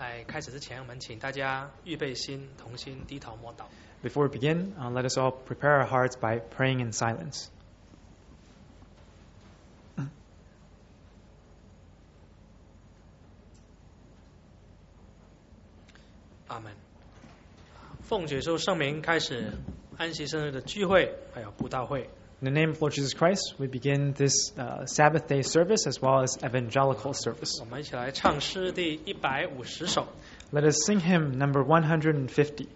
在开始之前，我们请大家预备心，同心低头默祷。 Before we begin, let us all prepare our hearts by praying in silence. 阿门。奉主耶稣圣名开始安息生日的聚会，还有布道会。 In the name of Lord Jesus Christ, we begin this Sabbath day service as well as evangelical service. 我们一起来唱诗第150首。 Let us sing hymn number 150.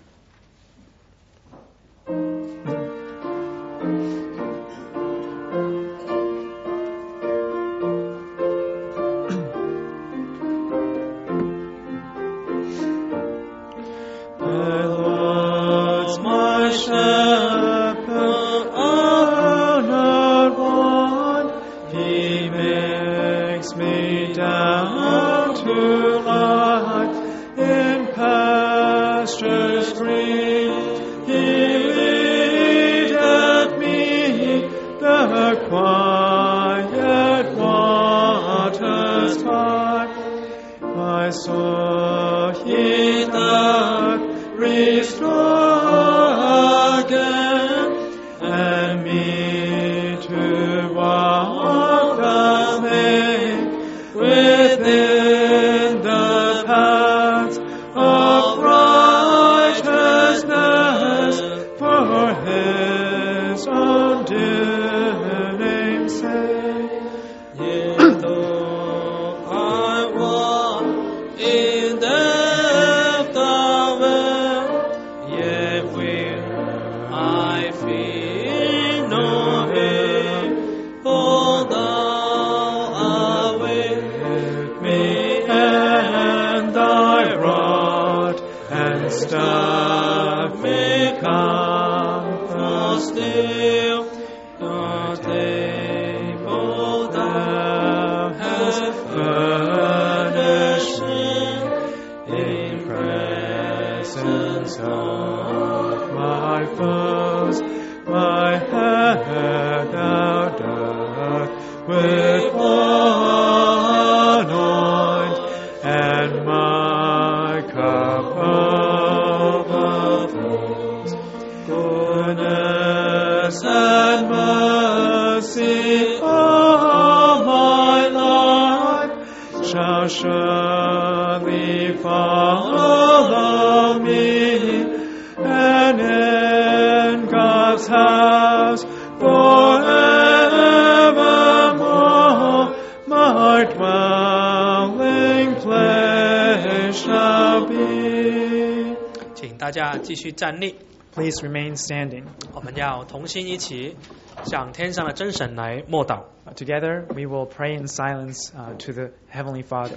请大家继续站立。 Please remain standing. 我们要同心一起向天上的真神来默祷。 Together, we will pray in silence to the Heavenly Father.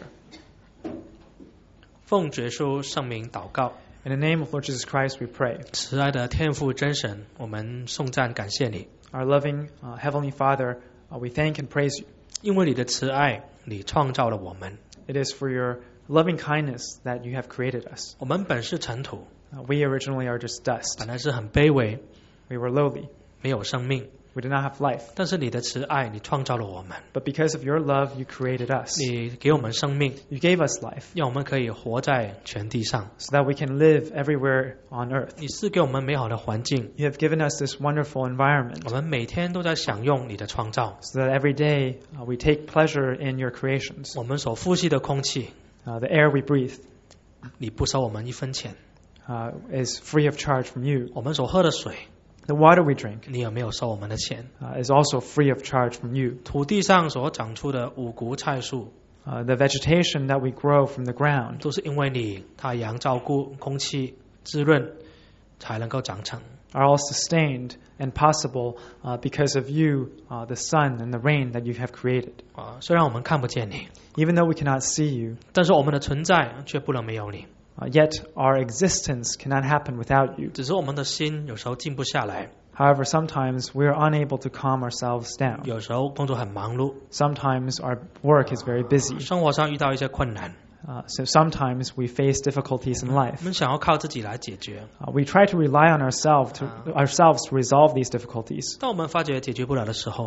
奉主耶稣圣名祷告。 In the name of Lord Jesus Christ, we pray. 慈爱的天父真神，我们颂赞感谢你。 Our loving Heavenly Father, we thank and praise you. 因为你的慈爱，你创造了我们。 It is for your loving kindness that you have created us. 我们本是尘土， We originally are just dust. 本来是很卑微， We were lowly. 没有生命。 We did not have life. 但是你的慈爱，你创造了我们。 But because of your love, you created us. 你给我们生命， You gave us life 让我们可以活在全地上。 so that we can live everywhere on earth. 你赐给我们美好的环境， You have given us this wonderful environment 我们每天都在享用你的创造。 so that every day we take pleasure in your creations. 我们所呼吸的空气， The air we breathe 你不收我们一分钱。 is free of charge from you. 我们所喝的水， The water we drink 你也没有收我们的钱。 is also free of charge from you. 土地上所长出的五谷菜树， The vegetation that we grow from the ground 都是因为你太阳照顾、空气滋润，才能够长成。 are all sustained and possible because of you, the sun and the rain that you have created. 虽然我们看不见你， Even though we cannot see you, 但是我们的存在却不能没有你。 yet our existence cannot happen without you. 只是我们的心有时候静不下来， However, sometimes we are unable to calm ourselves down. 有时候工作很忙碌， Sometimes our work is very busy. 生活上遇到一些困难， So sometimes we face difficulties in 我 life. 们想要靠自己来解决， We try to rely on ourselves to resolve these difficulties. 当我们发觉解决不了的时候，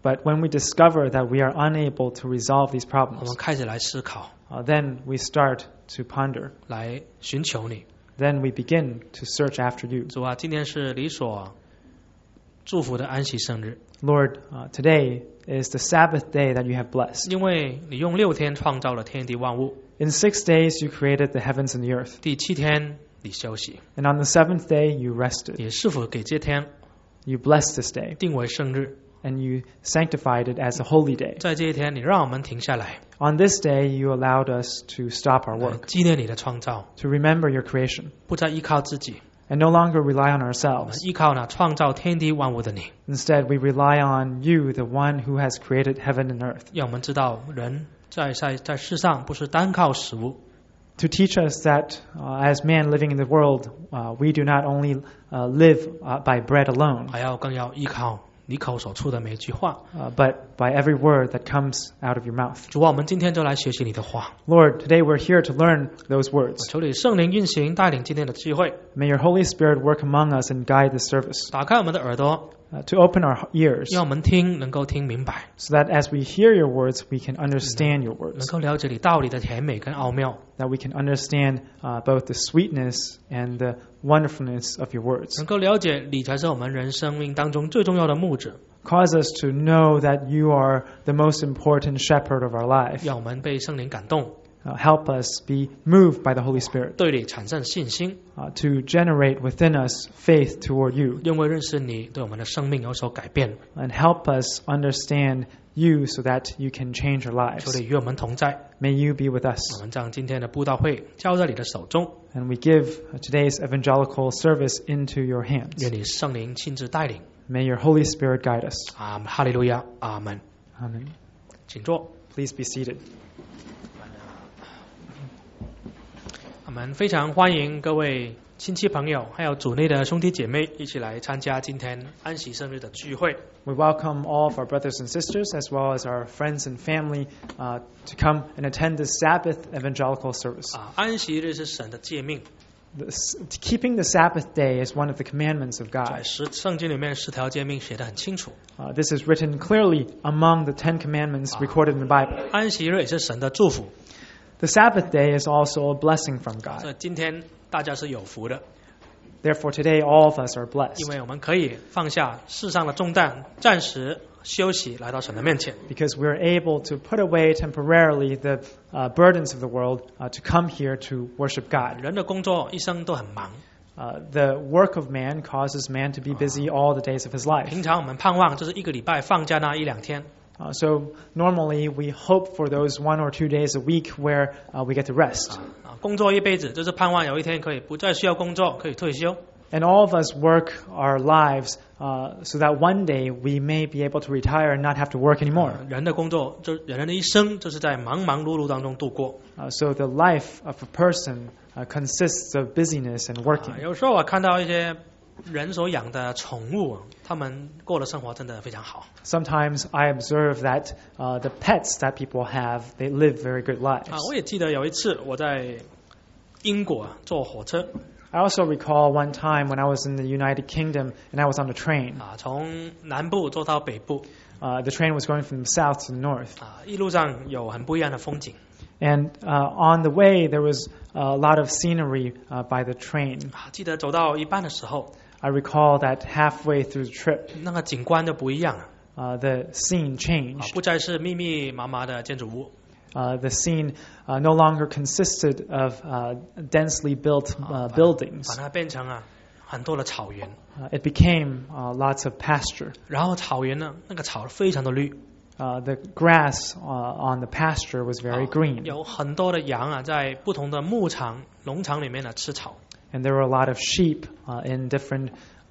But when we discover that we are unable to resolve these 我 problems, 们开始来思考， then we start to ponder. 来寻求你。 Then we begin to search after you. 主啊，今天是你所祝福的安息圣日， Lord, today is the Sabbath day that you have blessed. 因为你用6天创造了天地万物， In 6 days you created the heavens and the earth. 第7天你休息， And on the 7th day you rested. 你是否给这天 You blessed this day. 定为圣日？ And you sanctified it as a holy day. 在这一天，你让我们停下来， On this day you allowed us to stop our 来 work, 纪念你的创造， to remember your creation, 不再依靠自己， and no longer rely on 我们 ourselves. 依靠那创造天地万物的你。 Instead, we rely on you, the one who has created heaven and earth, 让我们知道，人在世上不是单靠食物， to teach us that as man living in the world, we do not only live by bread alone, 更要依靠你口所出的每一句话。 but by every word that comes out of your mouth. 主啊，我们今天就来学习你的话， Lord, today we're here to learn those words. 求你圣灵运行带领今天的聚会， May your Holy Spirit work among us and guide the service, 打开我们的耳朵， to open our ears, 让我们听能够听明白， so that as we hear your words, we can understand your 能 words, 够了解你道理的甜美跟奥妙， that we can understand both the sweetness and the wonderfulness of your words. 能够了解你才是我们人生命当中最重要的牧者， Cause us to know that you are the most important shepherd of our life. 让我们被圣灵感动， Help us be moved by the Holy Spirit, 对你产生信心， to generate within us faith toward you, 因为认识你对我们的生命有所改变。 and help us understand you so that you can change our 求 lives. 你与我们同在， May you be with 我 us. 们将今天的布道会交在你的手中， And we give today's evangelical service into your hands. 愿你圣灵亲自带领。 May your Holy Spirit guide us. 阿门，哈利路亚，阿门。 Amen. 请坐。 Please be seated. 我们非常欢迎各位亲戚朋友，还有主内的兄弟姐妹一起来参加今天安息生日的聚会。 We welcome all of our brothers and sisters, as well as our friends and family, to come and attend this Sabbath evangelical service. 安息日是神的诫命， Keeping the Sabbath day is one of the commandments of 在 God. 圣经里面10条诫命写得很清楚。 This is written clearly among the 10 commandments recorded in the Bible. 安息日也是神的祝福， The Sabbath day is also a blessing from 所 God. 以今天大家是有福的， Therefore, today all of us are 因 blessed 为我们可以放下世上的重担，暂时休息，来到神的面前。 because we're able to put away temporarily the burdens of the world to come here to worship God. 人的工作一生都很忙， The work of man causes man to be busy all the days of his life. 平常我们盼望就是1个礼拜放假那1-2天， So normally we hope for those 1 or 2 days a week where we get to rest. 工作一辈子就是盼望有一天可以不再需要工作，可以退休。 And all of us work our lives so that one day we may be able to retire and not have to work anymore. 人的工作人的一生就是在忙忙碌碌当中度过。 So the life of a person consists of busyness and working. 有时候我看到一些人所养的宠物，他们过的生活真的非常好。 Sometimes I observe that the pets that people have, they live very good lives. 我也记得有一次我在英国坐火车， I also recall one time when I was in the United Kingdom and I was on the train. 从南部坐到北部， The train was going from the south to the north. 一路上有很不一样的风景。 And on the way, there was a lot of scenery by the train. 记得走到一半的时候， I recall that halfway through the trip, 那个景观就不一样了， the scene changed. 不再是密密麻麻的建筑物， The scene no longer consisted of densely built buildings. 把它变成很多的草原。 It became lots of pasture. 然后草原呢，那个草非常的绿， The grass on the pasture was very green. 有很多的羊在不同的牧场、农场里面吃草。 And there were a lot of sheep in different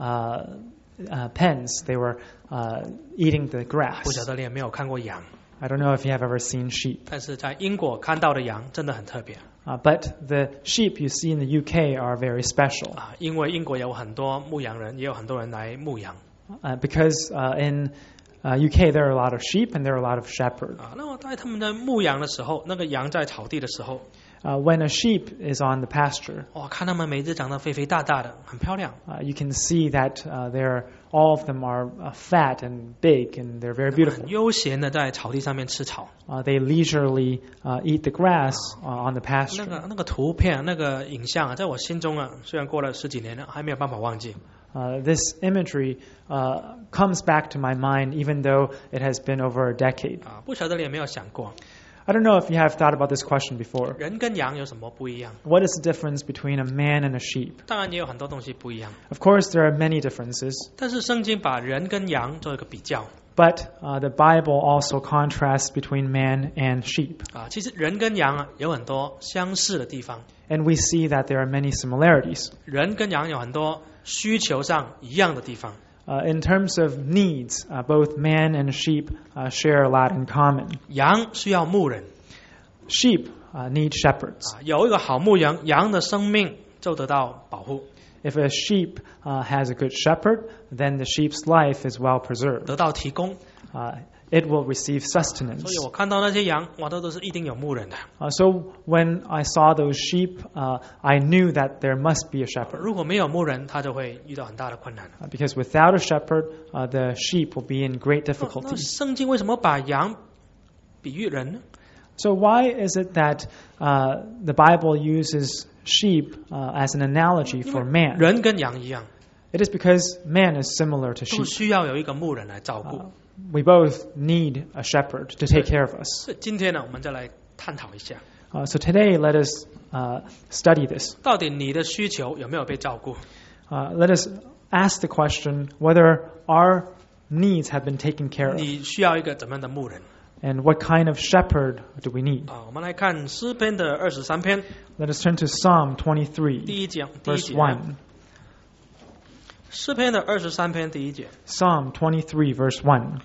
pens. They were eating the 不 grass. 晓得你有没有看过羊？ I don't know if you have ever seen sheep. 但是在英国看到的羊真的很特别 But the sheep you see in the UK are very special. 因为英国有很多牧羊人，也有很多人来牧羊。 Because in UK there are a lot of sheep and there are a lot of shepherds. 那么在他们的牧羊的时候，那个羊在草地的时候， When a sheep is on the pasture, 看他们每只长得肥肥大大的，很漂亮。 you can see that they're all of them are fat and big, and they're very 很 beautiful. 悠闲的在草地上面吃草。 They leisurely eat the grass on the 那 pasture. 个图片、那个影像啊，在我心中啊，虽然过了10几年了，还没有办法忘记。 This imagery comes back to my mind, even though it has been over a decade. 啊，不晓得你有没有想过， I don't know if you have thought about this question before. 人跟羊有什么不一样？ What is the difference between a man and a sheep? 当然也有很多东西不一样， Of course, there are many differences, 但是圣经把人跟羊做一个比较 but the Bible also contrasts between man and sheep. 啊。其实人跟羊啊有很多相似的地方， And we see that there are many similarities. 人跟羊有很多需求上一样的地方。 In terms of needs, both man and sheep share a lot in common. 羊需要牧人 Sheep need shepherds. 啊，有一个好牧羊，羊的生命就得到保护， If a sheep has a good shepherd, then the sheep's life is well preserved. 得到提供。 It will receive sustenance. 所以我看到那些羊，哇，都是一定有牧人的。 So when I saw those sheep, I knew that there must be a shepherd. 如果没有牧人，他就会遇到很大的困难。 Because without a shepherd, the sheep will be in great 那 difficulty. 圣经为什么把羊比喻人呢？ So why is it that the Bible uses sheep as an analogy 因 for 为 man? 人跟羊一样， It is because man is similar to 都 sheep. 需要有一个牧人来照顾。 We both need a shepherd to take care of us. 所以今天呢，我们再来探讨一下， So today, let us study this. 到底你的需求有没有被照顾？ Let us ask the question whether our needs have been taken care of, 你需要一个怎么样的牧人？ and what kind of shepherd do we need. 啊，我们来看诗篇的23篇 Let us turn to Psalm 23, 第一节 verse 1. 诗篇的23篇第一节， Psalm 23, verse 1.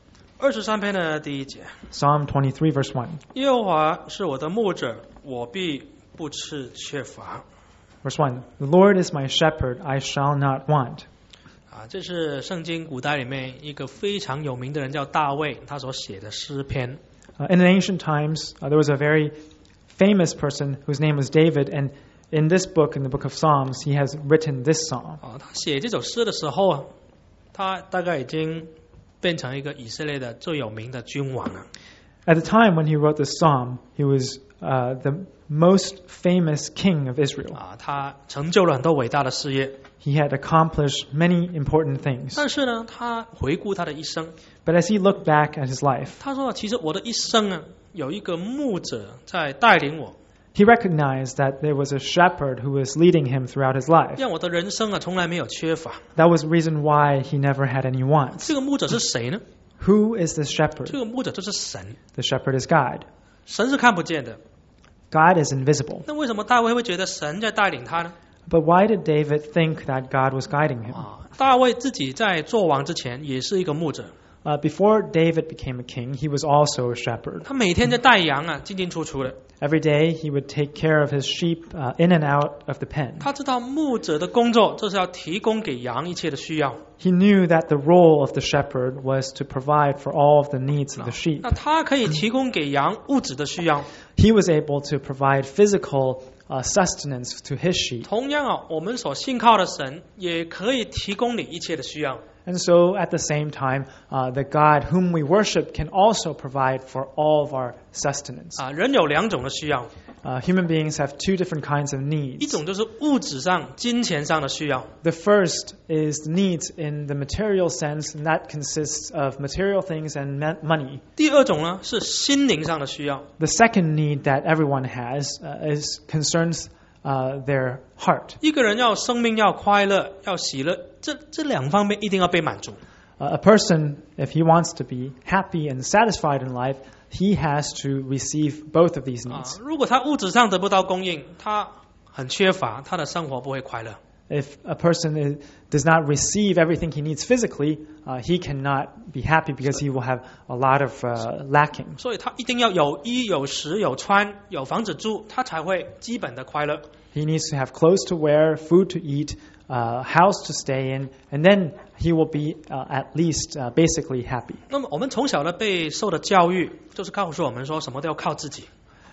23篇的第一节， Psalm 23, verse 1. 耶和华是我的牧者，我必不致缺乏。 Verse 1. The Lord is my shepherd, I shall not want. 啊，这是圣经古代里面一个非常有名的人叫大卫，他所写的诗篇。 In the ancient times, there was a very famous person whose name was David, and in this book, in the book of Psalms, he has written this psalm. 啊，他写这首诗的时候啊，他大概已经变成一个以色列的最有名的君王了。 At the time when he wrote this psalm, he was the most famous king of Israel. 啊，他成就了很多伟大的事业， He had accomplished many important things. 但是呢，他回顾他的一生， But as he looked back at his life, 他说：“其实我的一生啊，有一个牧者在带领我， he recognized that there was a shepherd who was leading him throughout his life. 让我的人生啊从来没有缺乏。 That was the reason why he never had any wants. 这个牧者是谁呢？ Who is this 这 shepherd? 个牧者就是神， The shepherd is God. 神是看不见的。 God is invisible. 那为什么大卫会觉得神在带领他呢？ But why did David think that God was guiding him? 啊，大卫自己在做王之前也是一个牧者， Before David became a king, he was also a shepherd. 他每天在带羊啊，进进出出的。 Every day he would take care of his sheep in and out of the pen. 他知道牧者的工作就是要提供给羊一切的需要。 He knew that the role of the shepherd was to provide for all of the needs of the sheep. 那他可以提供给羊物质的需要。 He was able to provide physical sustenance to his sheep. 同样啊，我们所信靠的神也可以提供你一切的需要。 And so at the same time, the God whom we worship can also provide for all of our sustenance. 啊，人有两种的需要， Human beings have two different kinds of 一 needs. 种就是物质上、金钱上的需要， The first is needs in the material sense, and that consists of material things and money. 第二种呢是心灵上的需要。 The second need that everyone has is concerns their heart. 一个人要生命要快乐要喜乐，这两方面一定要被满足。 A person, if he wants to be happy and satisfied in life, he has to receive both of these 啊 needs.， 如果他物质上得不到供应，他很缺乏，他的生活不会快乐。 If a person does not receive everything he needs physically, he cannot be happy because he will have a lot of lacking. 所以他一定要有衣有食有穿有房子住，他才会基本的快乐。 He needs to have clothes to wear, food to eat, house to stay in, and then he will be at least basically happy. 那么我们从小呢被受的教育，就是告诉我们说什么都要靠自己。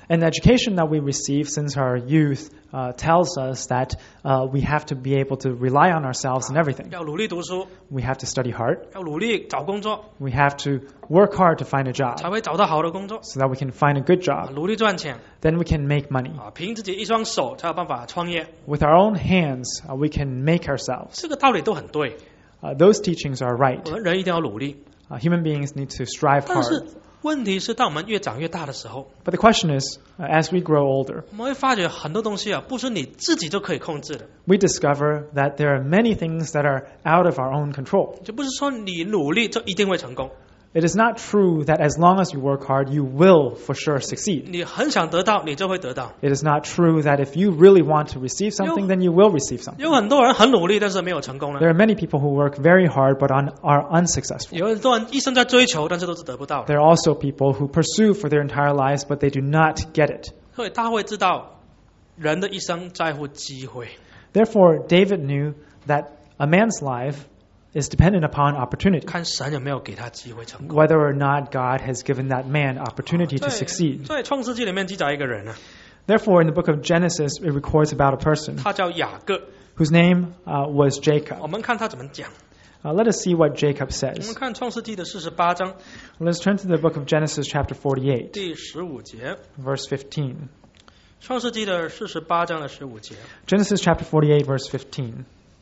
And the education that we receive since our youth tells us that we have to be able to rely on ourselves in everything. 要努力读书， We have to study hard. 要努力找工作， We have to work hard to find a 才 job 会找到好的工作。 so that we can find a good job. 努力赚钱 Then we can make money. 凭自己一双手才有办法创业。 With our own hands, we can make ourselves. 这个道理都很对， Those teachings are right. 我们人一定要努力。 Human beings need to strive 但是 hard. 问题是，当我们越长越大的时候， But the question is, as we grow older, 我们会发觉很多东西啊，不是你自己就可以控制的。 we discover that there are many things that are out of our own control. 就不是说你努力就一定会成功。 It is not true that as long as you work hard, you will for sure succeed. 你很想得到，你就会得到。 It is not true that if you really want to receive something, then you will receive something. 有很多人很努力，但是没有成功 There 呢。 are many people who work very hard but are unsuccessful. 有很多人一生在追求，但是都是得不到的。 There are also people who pursue for their entire lives, but they do not get it. 所以他会知道，人的一生在乎机会。 Therefore, David knew that a man's life is dependent upon opportunity, 看神有没有给他机会成功。 whether or not God has given that man opportunity to succeed. 在创世纪里面记载一个人呢， Therefore, in the book of Genesis, it records about a person 他叫雅各。 whose name was 我 Jacob. 们看他怎么讲。 Let us see what Jacob 我们 says. 看创世纪的48章 Let's turn to the book of Genesis, chapter 48, 第15节。 verse 15. 创世纪的48章的15节。 Genesis chapter 48, verse 15.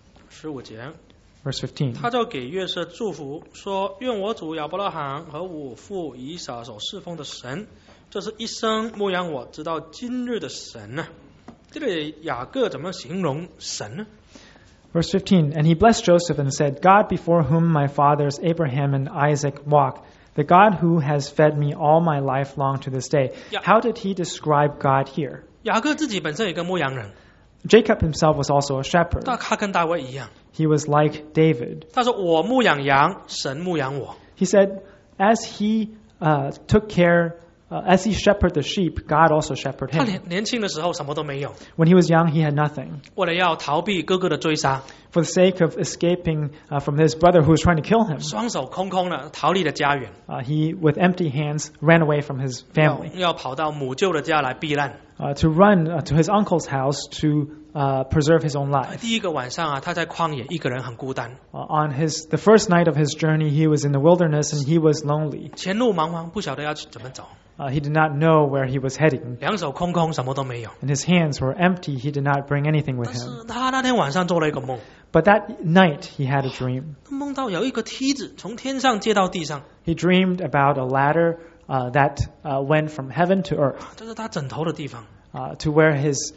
15节， Verse 15. 他就给约瑟祝福说：“愿我主亚伯拉罕和我父以撒所侍奉的神，这是一生牧养我直到今日的神呢。”这里雅各怎么形容神呢？ Verse 15. And he blessed Joseph and said, God before whom my fathers Abraham and Isaac walk, the God who has fed me all my life long to this day. Yeah. How did he describe God here? 雅各自己本身有一个牧羊人， Jacob himself was also a shepherd. 但他跟大卫一样， He was like David. 他说：“我牧养羊，神牧养我。 He said, as he took care, as he shepherded the sheep, God also shepherded ” 他 him. 年轻的时候什么都没有， When he was young, he had nothing. 为了要逃避哥哥的追杀， For the sake of escaping from his brother who was trying to kill him, 双手空空的逃离了家园， he, with empty hands, ran away from his family 要跑到母舅的家来避难。 to run to his uncle's house to preserve his own life. 第一个晚上啊，他在旷野一个人很孤单， On the first night of his journey, he was in the wilderness and he was lonely. 前路茫茫，不晓得要怎么走， He did not know where he was heading, 两手空空，什么都没有。 and his hands were empty. He did not bring anything with 但是 him. 他那天晚上做了一个梦， But that night, he had a dream. 梦到有一个梯子从天上接到地上， He dreamed about a ladder that went from heaven to earth, 这是他枕头的地方。 to where his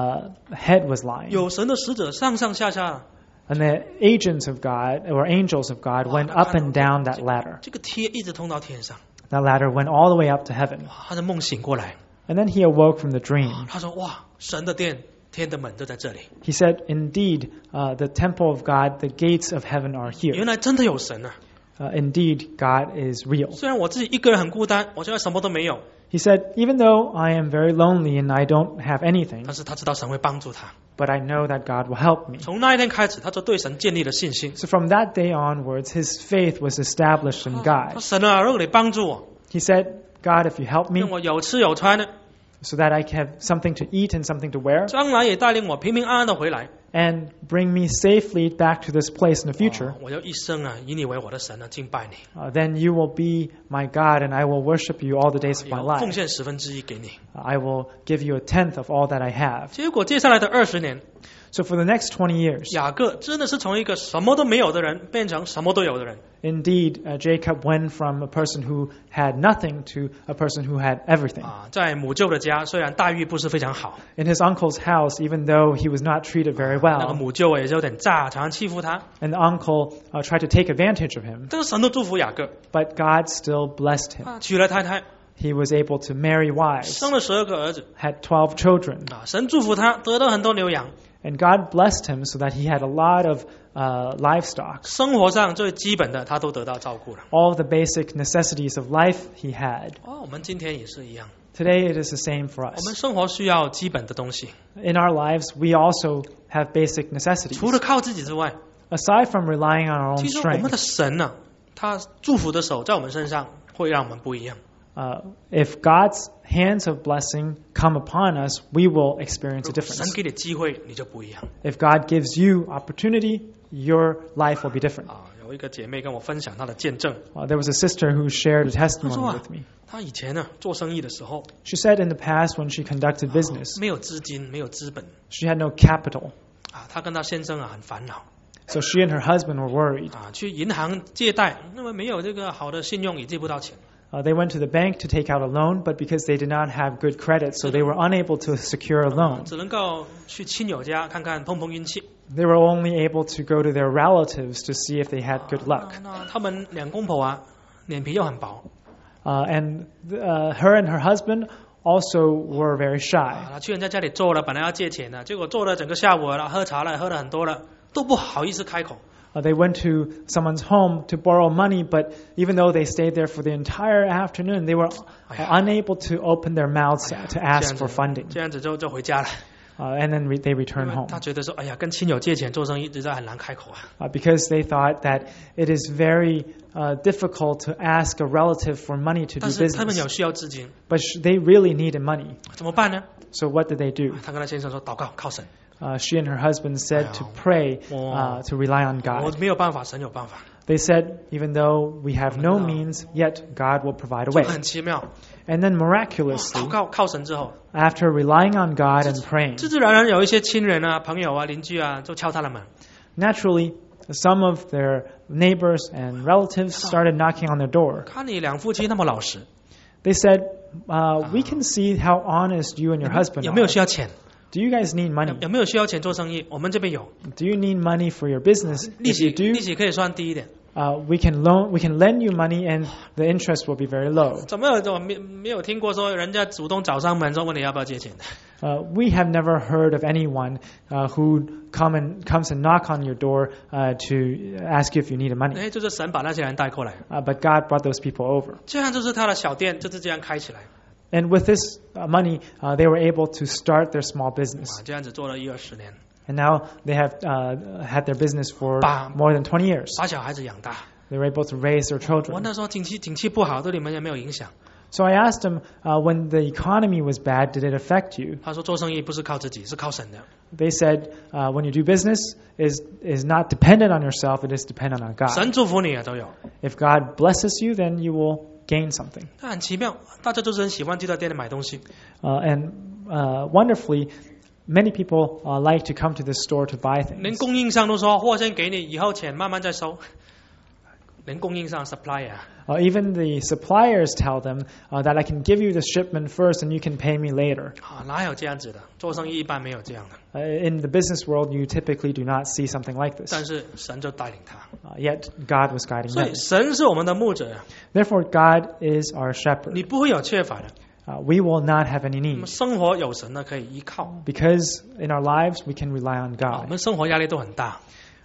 head was lying. 有神的使者上上下下， And the agents of God, or angels of God, went up and down that ladder. 这个梯一直通到天上。 That ladder went all the way up to heaven. 他的梦醒过来， And then he awoke from the dream. 他说：“哇，神的殿，天的门就在这里。 He said, Indeed, the temple of God, the gates of heaven are here. 原来真的有神啊！ Indeed, God is real. 虽然我自己一个人很孤单，我现在什么都没有， He said, Even though I am very lonely and I don't have anything, 但是他知道神会帮助他。 but I know that God will help me. 从那一天开始，他就对神建立了信心。 So from that day onwards, his faith was established in 他 God. 说神啊，如果你帮助我， He said, God, if you help me, 让我有吃有穿的， so that I can have something to eat and something to wear, 将来也带领我平平安安的回来。 and bring me safely back to this place in the future, 我要一生啊，以你为我的神啊，敬拜你， then you will be my God, and I will worship you all the days of my 有奉 life. 献1/10给你。 I will give you a tenth of all that I have. 结果接下来的20年， So for the next 20 years, 雅各真的是从一个什么都没有的人变成什么都有的人。 indeed, Jacob went from a person who had nothing to a person who had everything. 在母舅的家，虽然待遇不是非常好， In his uncle's house, even though he was not treated very 那个 well, 母舅也是有点诈，常常欺负他。 and the uncle tried to take advantage of him, 但是神都祝福雅各， but God still blessed him. 娶了太太， He was able to marry wives, 生了12个儿子。 had 12 children, 神祝福他，得到很多牛羊， and God blessed him so that he had a lot of livestock. 生活上最基本的他都得到照顾了。 All the basic necessities of life he had. 我们今天也是一样， Today it is the same for 我们 us. 生活需要基本的东西， In our lives, we also have basic necessities. 除了靠自己之外， Aside from relying on our own 其实我们的 strength, 神呢，他祝福的手在我们身上会让我们不一样。 if God's hands of blessing come upon us, we will experience a 如果神 difference. 给你机会，你就不一样 If God gives you opportunity, your life will be different. 啊！有一个姐妹跟我分享她的见证， There was a sister who shared a 她 testimony 说啊 with me. 她以前呢做生意的时候 She said in the past when she conducted business, 没有资金，没有资本 she had no capital. 啊，她跟她先生啊很烦恼 So she and her husband were worried. 啊，去银行借贷，那么没有这个好的信用也借不到钱。 They went to the bank to take out a loan, but because they did not have good credit, so they were unable to secure a loan. 只能够去亲友家看看碰碰运气。 They were only able to go to their relatives to see if they had good luck. 那他们两公婆啊，脸皮又很薄 And her and her husband also were very 啊， shy. 他去人家家里坐了，本来要借钱的，结果坐了整个下午了，喝茶了，喝了很多了，都不好意思开口。 They went to someone's home to borrow money, but even though they stayed there for the entire afternoon, they were unable to open their mouths to ask for funding. 这样子就回家了。 And then they 因 returned 为 home 他觉得说，哎呀，跟亲友借钱做生意实在很难开口啊。 because they thought that it is very difficult to ask a relative for money to do 但是他们 business. 有需要资金， But they really needed money. 怎么办呢？ So what did they do? 他跟他先生说，祷告靠神。 She and her husband said to pray, to rely on 我 God. 没有办法，神有办法， They said, even though we have no means, yet God will provide a way. 很奇妙。 And then miraculously, 祷告靠神之后， after relying on God and praying, 自自然然有一些亲人啊、朋友啊、邻居啊，就敲他的门。 naturally, some of their neighbors and relatives started knocking on their door. 看你两夫妻那么老实， They said, we can see how honest you and your husband 有没有 are. 需要钱？ Do you guys need money? 有没有需要钱做生意？我们这边有， Do you need money for your business? 利 If 息 you do, 利息可以算低一点。 we can lend you money and the interest will be very low. 怎么没有听过说人家主动找上门说问你要不要借钱的？ We have never heard of anyone who comes and knock on your door to ask you if you need money. 哎，就是神把那些人带过来， But God brought those people over. 这样就是他的小店就是这样开起来 And with this money, they were able to start their small business. 啊，这样子做了10-20年， And now they have had their business for Ba- more than 20 years. 把小孩子养大。 They were able to raise their 我 children. 那时候景气不好，对你们也没有影响。 So I asked them, when the economy was bad, did it affect you? 他说做生意不是靠自己，是靠神的。 They said, when you do business, is not dependent on yourself, it is dependent on God. 神祝福你啊，都有。 If God blesses you, then you will gain something. 但很奇妙，大家就是很喜欢去到店里买东西。 And wonderfully, many people like to come to this store to buy 连 things. 供应商都说货先给你，以后钱慢慢再收。连供应商 supplier 啊 Even the suppliers tell them that I can give you the shipment first and you can pay me later. 啊，哪有这样子的？做生意一般没有这样的。 In the business world, you typically do not see something like this. 但是神就带领他， Yet God was guiding 所以 them. 神是我们的牧者啊， Therefore, God is our shepherd. 你不会有缺乏的。 We will not have any 我们 need 生活有神呢，可以依靠。 because in our lives we can rely on 啊，我 God. 们生活压力都很大，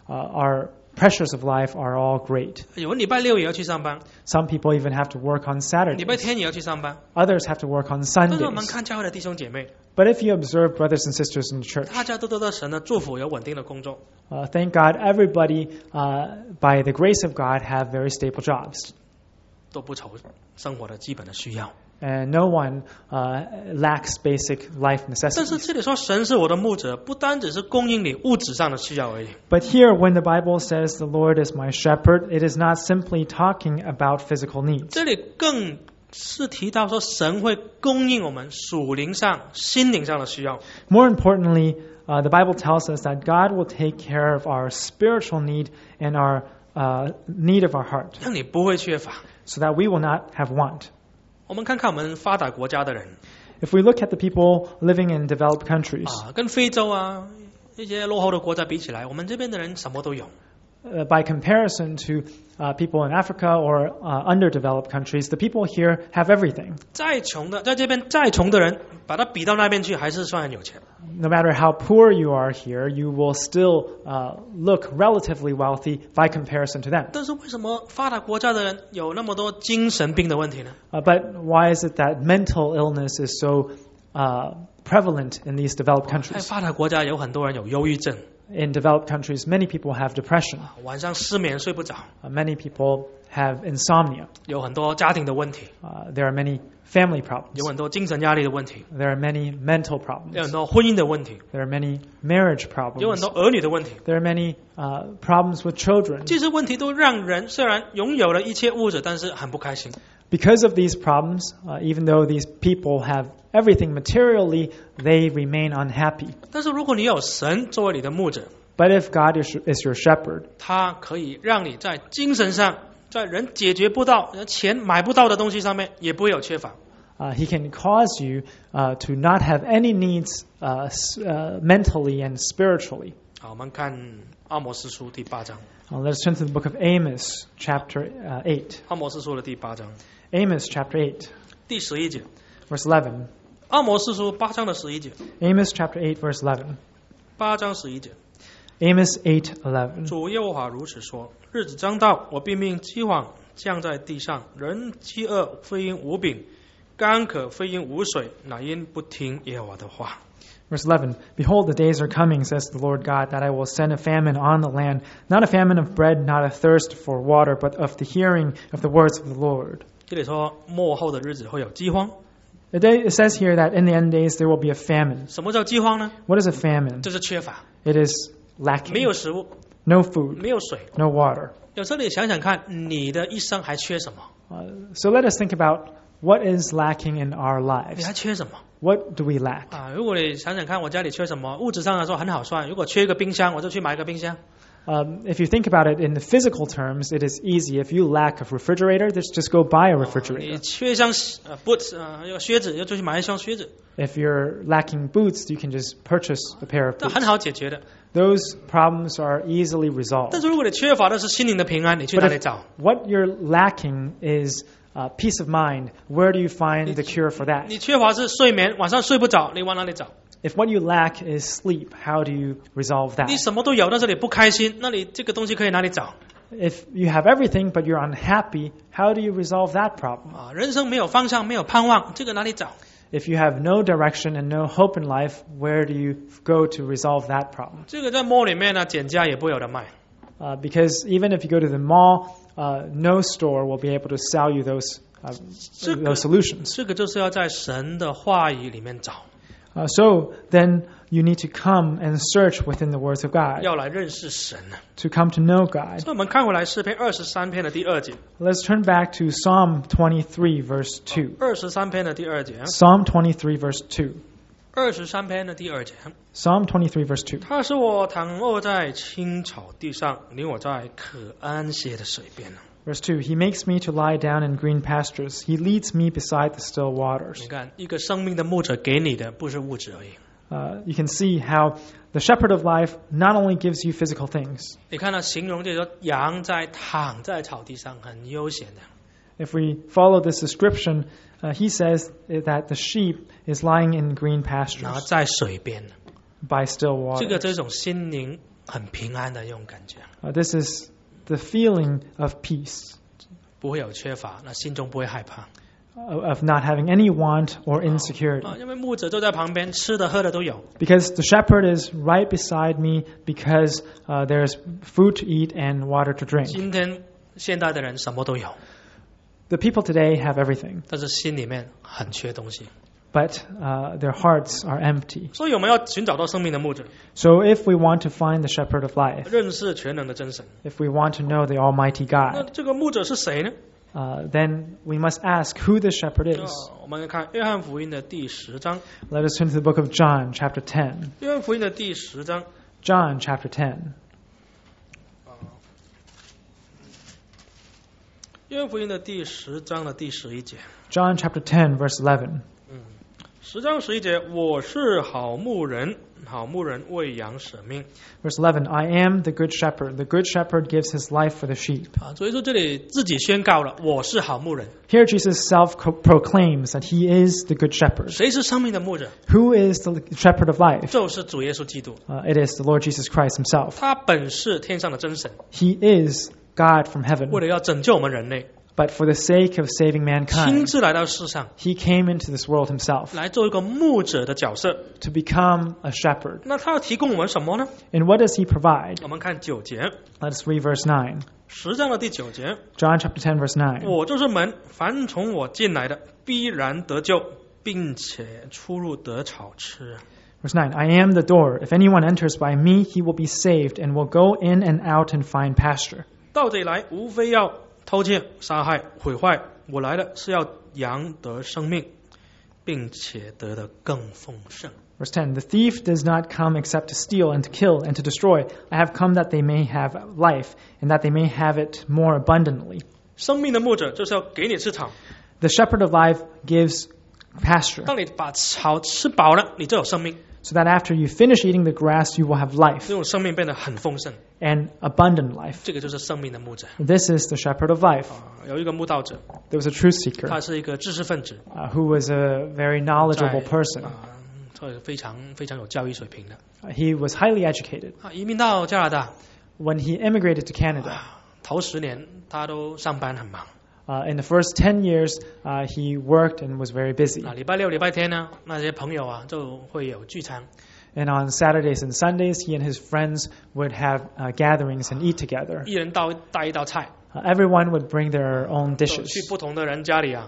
Our pressures of life are all great. 有人礼拜6也要去上班， Some people even have to work on 礼拜 Saturdays. 天也要去上班。 Others have to work on 但是我们 Sundays. 看教会的弟兄姐妹， But if you observe brothers and sisters in the church, 大家都得到神的祝福，有稳定的工作， thank God everybody, by the grace of God, have very stable jobs. 都不愁生活的基本的需要。 And no one lacks basic life 但是 necessities. 这里说神是我的牧者，不单只是供应你物质上的需要而已。 But here, when the Bible says the Lord is my shepherd, it is not simply talking about physical needs. 这里更是提到说神会供应我们属灵上、心灵上的需要。 More importantly, the Bible tells us that God will take care of our spiritual need and our need of our heart, 让你不会缺乏。 so that we will not have want. 我们看看我们发达国家的人 If we look at the people living in developed countries, 啊，跟非洲啊一些落后的国家比起来，我们这边的人什么都有。 by comparison to people in Africa or underdeveloped countries, the people here have everything. 再穷的，在这边再穷的人，把他比到那边去，还是算很有钱。 No matter how poor you are here, you will still look relatively wealthy by comparison to them. 但是为什么发达国家的人有那么多精神病的问题呢？ But why is it that mental illness is so prevalent in these developed 在 countries? 发达国家有很多人有忧郁症， In developed countries, many people have depression. 晚上失眠睡不着， Many people have insomnia. 有很多家庭的问题， There are many family 有 problems. 很多精神压力的问题， There are many mental 有 problems. 很多婚姻的问题， There are many marriage 有很 problems. 多儿女的问题。 There are many problems with children. 这些问题都让人虽然拥有了一切物质，但是很不开心。 Because of these problems, even though these people have everything materially, they remain unhappy. 但是如果你有神作为你的牧者， But if God is your shepherd, 他可以让你在精神上，在人解决不到、钱买不到的东西上面，也不会有缺乏。 He can cause you to not have any needs mentally and spiritually. 好，我们看阿摩司书第8章， Let us turn to the book of Amos, chapter 8. 阿摩司书的第8章 Amos, chapter 8, 第11节， verse 11. 阿摩司书8章的11节， Amos, chapter 8, verse 11. 8章11节。 Amos 8:11. 主耶和华如此说：日子将到，我必命饥荒降在地上，人饥饿非因无饼，干渴非因无水，乃因不听耶和华的话。 Verse 11. Behold, the days are coming, says the Lord God, that I will send a famine on the land, not a famine of bread, not a thirst for water, but of the hearing of the words of the Lord. 这里说末后的日子会有饥荒， It says here that in the end days there will be a famine. 什么叫饥荒呢？ What is a famine? 就是缺乏， It is 没 lacking. 有食物， No food, 没有水。 no water. 有时候你想想看，你的一生还缺什么？ So let us think about what is lacking in our 你 lives. 还缺什么 What do we lack? 啊？如果你想想看，我家里缺什么？物质上来说很好算，如果缺一个冰箱，我就去买一个冰箱。 If you think about it in the physical terms, it is easy. If you lack a refrigerator, just go buy a 你 refrigerator. 缺一双boots 有靴子，就去买一双靴子， If you're lacking boots, you can just purchase a pair of 这很 boots. 好解决的。 Those problems are easily 但 resolved. 是如果你缺乏的是心灵的平安，你去 But 哪里 if 找？ what you're lacking is peace of mind, where do you find the cure for that? 你缺乏是睡眠，晚上睡不着，你往哪里找？ If what you lack is sleep, how do you resolve 你 that? 什么都有，但是你不开心，那你这个东西可以哪里找？ If you have everything but you're unhappy, how do you resolve that problem? 啊，人生没有方向，没有盼望，这个哪里找？ If you have no direction and no hope in life, where do you go to resolve that problem? 这个在 mall 里面呢，减价也不会有的卖。 Because even if you go to the mall, no store will be able to sell you those solutions. 这个就是要在神的话语里面找， So then you need to come and search within the words of God 要来认识神啊。 to come to know God. 所以我们看回来诗篇23篇的第2节， Let's turn back to Psalm 23, verse 2. 23篇的第2节， Psalm 23, verse 2. 23篇的第2节， Psalm 23, verse 2. 他使我躺卧在青草地上，领我在可安歇的水边。 Verse 2. He makes me to lie down in green pastures. He leads me beside the still waters. 你看，一个生命的牧者给你的不是物质而已。 You can see how the shepherd of life not only gives you physical things. 你看他形容就是说，羊在躺在草地上，很悠闲的。 If we follow this description, he says that the sheep is lying in green 然后 pastures 在水边， by still 这个 waters. 这种心灵很平安的这种感觉， This is the feeling of peace, 不会有缺乏，那心中不会害怕 of not having any want or insecurity. 啊，因为牧者就在旁边，吃的喝的都有。 Because the shepherd is right beside me, because there's food to eat and water to drink. 今天现代的人什么都有， The people today have everything, 但是心里面很缺东西， but their hearts are empty. 所以我们要寻找到生命的牧者， So if we want to find the shepherd of life, 认识全能的真神。 if we want to know the Almighty 那 God, 这个牧者是谁呢？ then we must ask who this shepherd is. 我们看约翰福音的第10章， Let us turn to the book of John, chapter 10. 约翰福音的第10章， John, chapter 10. 约翰福音的第10章的第11节。 John, chapter 10, verse 11. 10章11节，我是好牧人，好牧人为羊舍命。 Verse 11, I am the good shepherd. The good shepherd gives his life for the sheep. 啊，所以说这里自己宣告了，我是好牧人。 Here Jesus self-proclaims that he is the good shepherd. 谁是生命的牧者？ Who is the shepherd of life? 就是主耶稣基督， It is the Lord Jesus Christ himself. 他本是天上的真神， He is God from 为 heaven, 了要拯救我们人类， but for the sake of saving 亲 mankind, 自来到世上， he came into this world himself 来做一个牧者的角色。 to become a shepherd. 那他要提供我们什么呢？ And what does he provide? 我们看9节， Let us read verse 9. 10章的第9节， John chapter 10, verse 9. 我就是门，凡从我进来的，必然得救，并且出入得草吃。 Verse 9. I am the door. If anyone enters by me, he will be saved and will go in and out and find pasture. 到这里来，无非要偷窃、杀害、毁坏。我来的是要扬得生命，并且得的更丰盛。 Verse 10. The thief does not come except to steal and to kill and to destroy. I have come that they may have life and that they may have it more abundantly. 生命的牧者就是要给你吃草， The shepherd of life gives pasture 当你把草吃饱了，你就有生命， so that after you finish eating the grass, you will have life 这种生命变得很丰盛。 and abundant life. 这个就是生命的牧者。 This is the shepherd of life. 有一个牧道者， There was a truth seeker 他是一个知识分子， who was a very knowledgeable 在 person. 这个非常非常有教育水平的。 He was highly educated. 移民到加拿大， When he immigrated to Canada, 头10年他都上班很忙。 in the first 10 years, he worked and was very busy. 礼拜6、礼拜天呢，那些朋友啊就会有聚餐。 And on Saturdays and Sundays, he and his friends would have gatherings and eat together. 一人带一道菜， Everyone would bring their own 去 dishes, 不同的人家里啊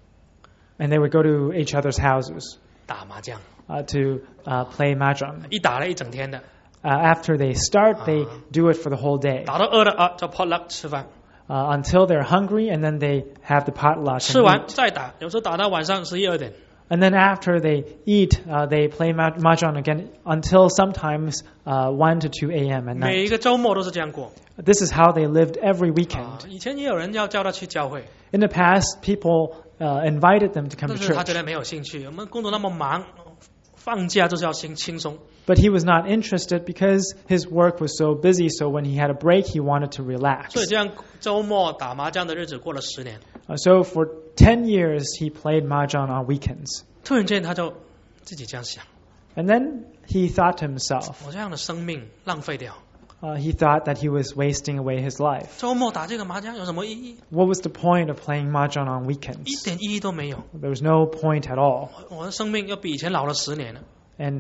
and they would go to each other's houses 打麻将， to play mahjong. 一打了一整天的， After they start, they do it for the whole day 打到饿了啊就 potluck 吃饭， until they're hungry, and then they have the potluck 吃 and 完 eat. 再打，有时候打到晚上11、12点。 And then after they eat, they play mahjong again until sometimes 1 to 2 a.m. at 每 night. 一个周末都是这样过。 This is how they lived every weekend. 以前也有人要叫他去教会， In the past, people invited them to come 但 to 是他觉 church, 得没有兴趣。我们工作那么忙，放假就是要轻松。 but he was not interested because his work was so busy. So when he had a break, he wanted to relax. 所以这样周末打麻将的日子过了10年， So for 10 years, he played mahjong on weekends. 突然间他就自己这样想： And then he thought to himself, 我这样的生命浪费掉， he thought that he was wasting away his life. 周末打这个麻将有什么意义？ What was the point of playing mahjong on 一 weekends? 点意义都没有。 There was no point at all. 我的生命要比以前老了10年了。 And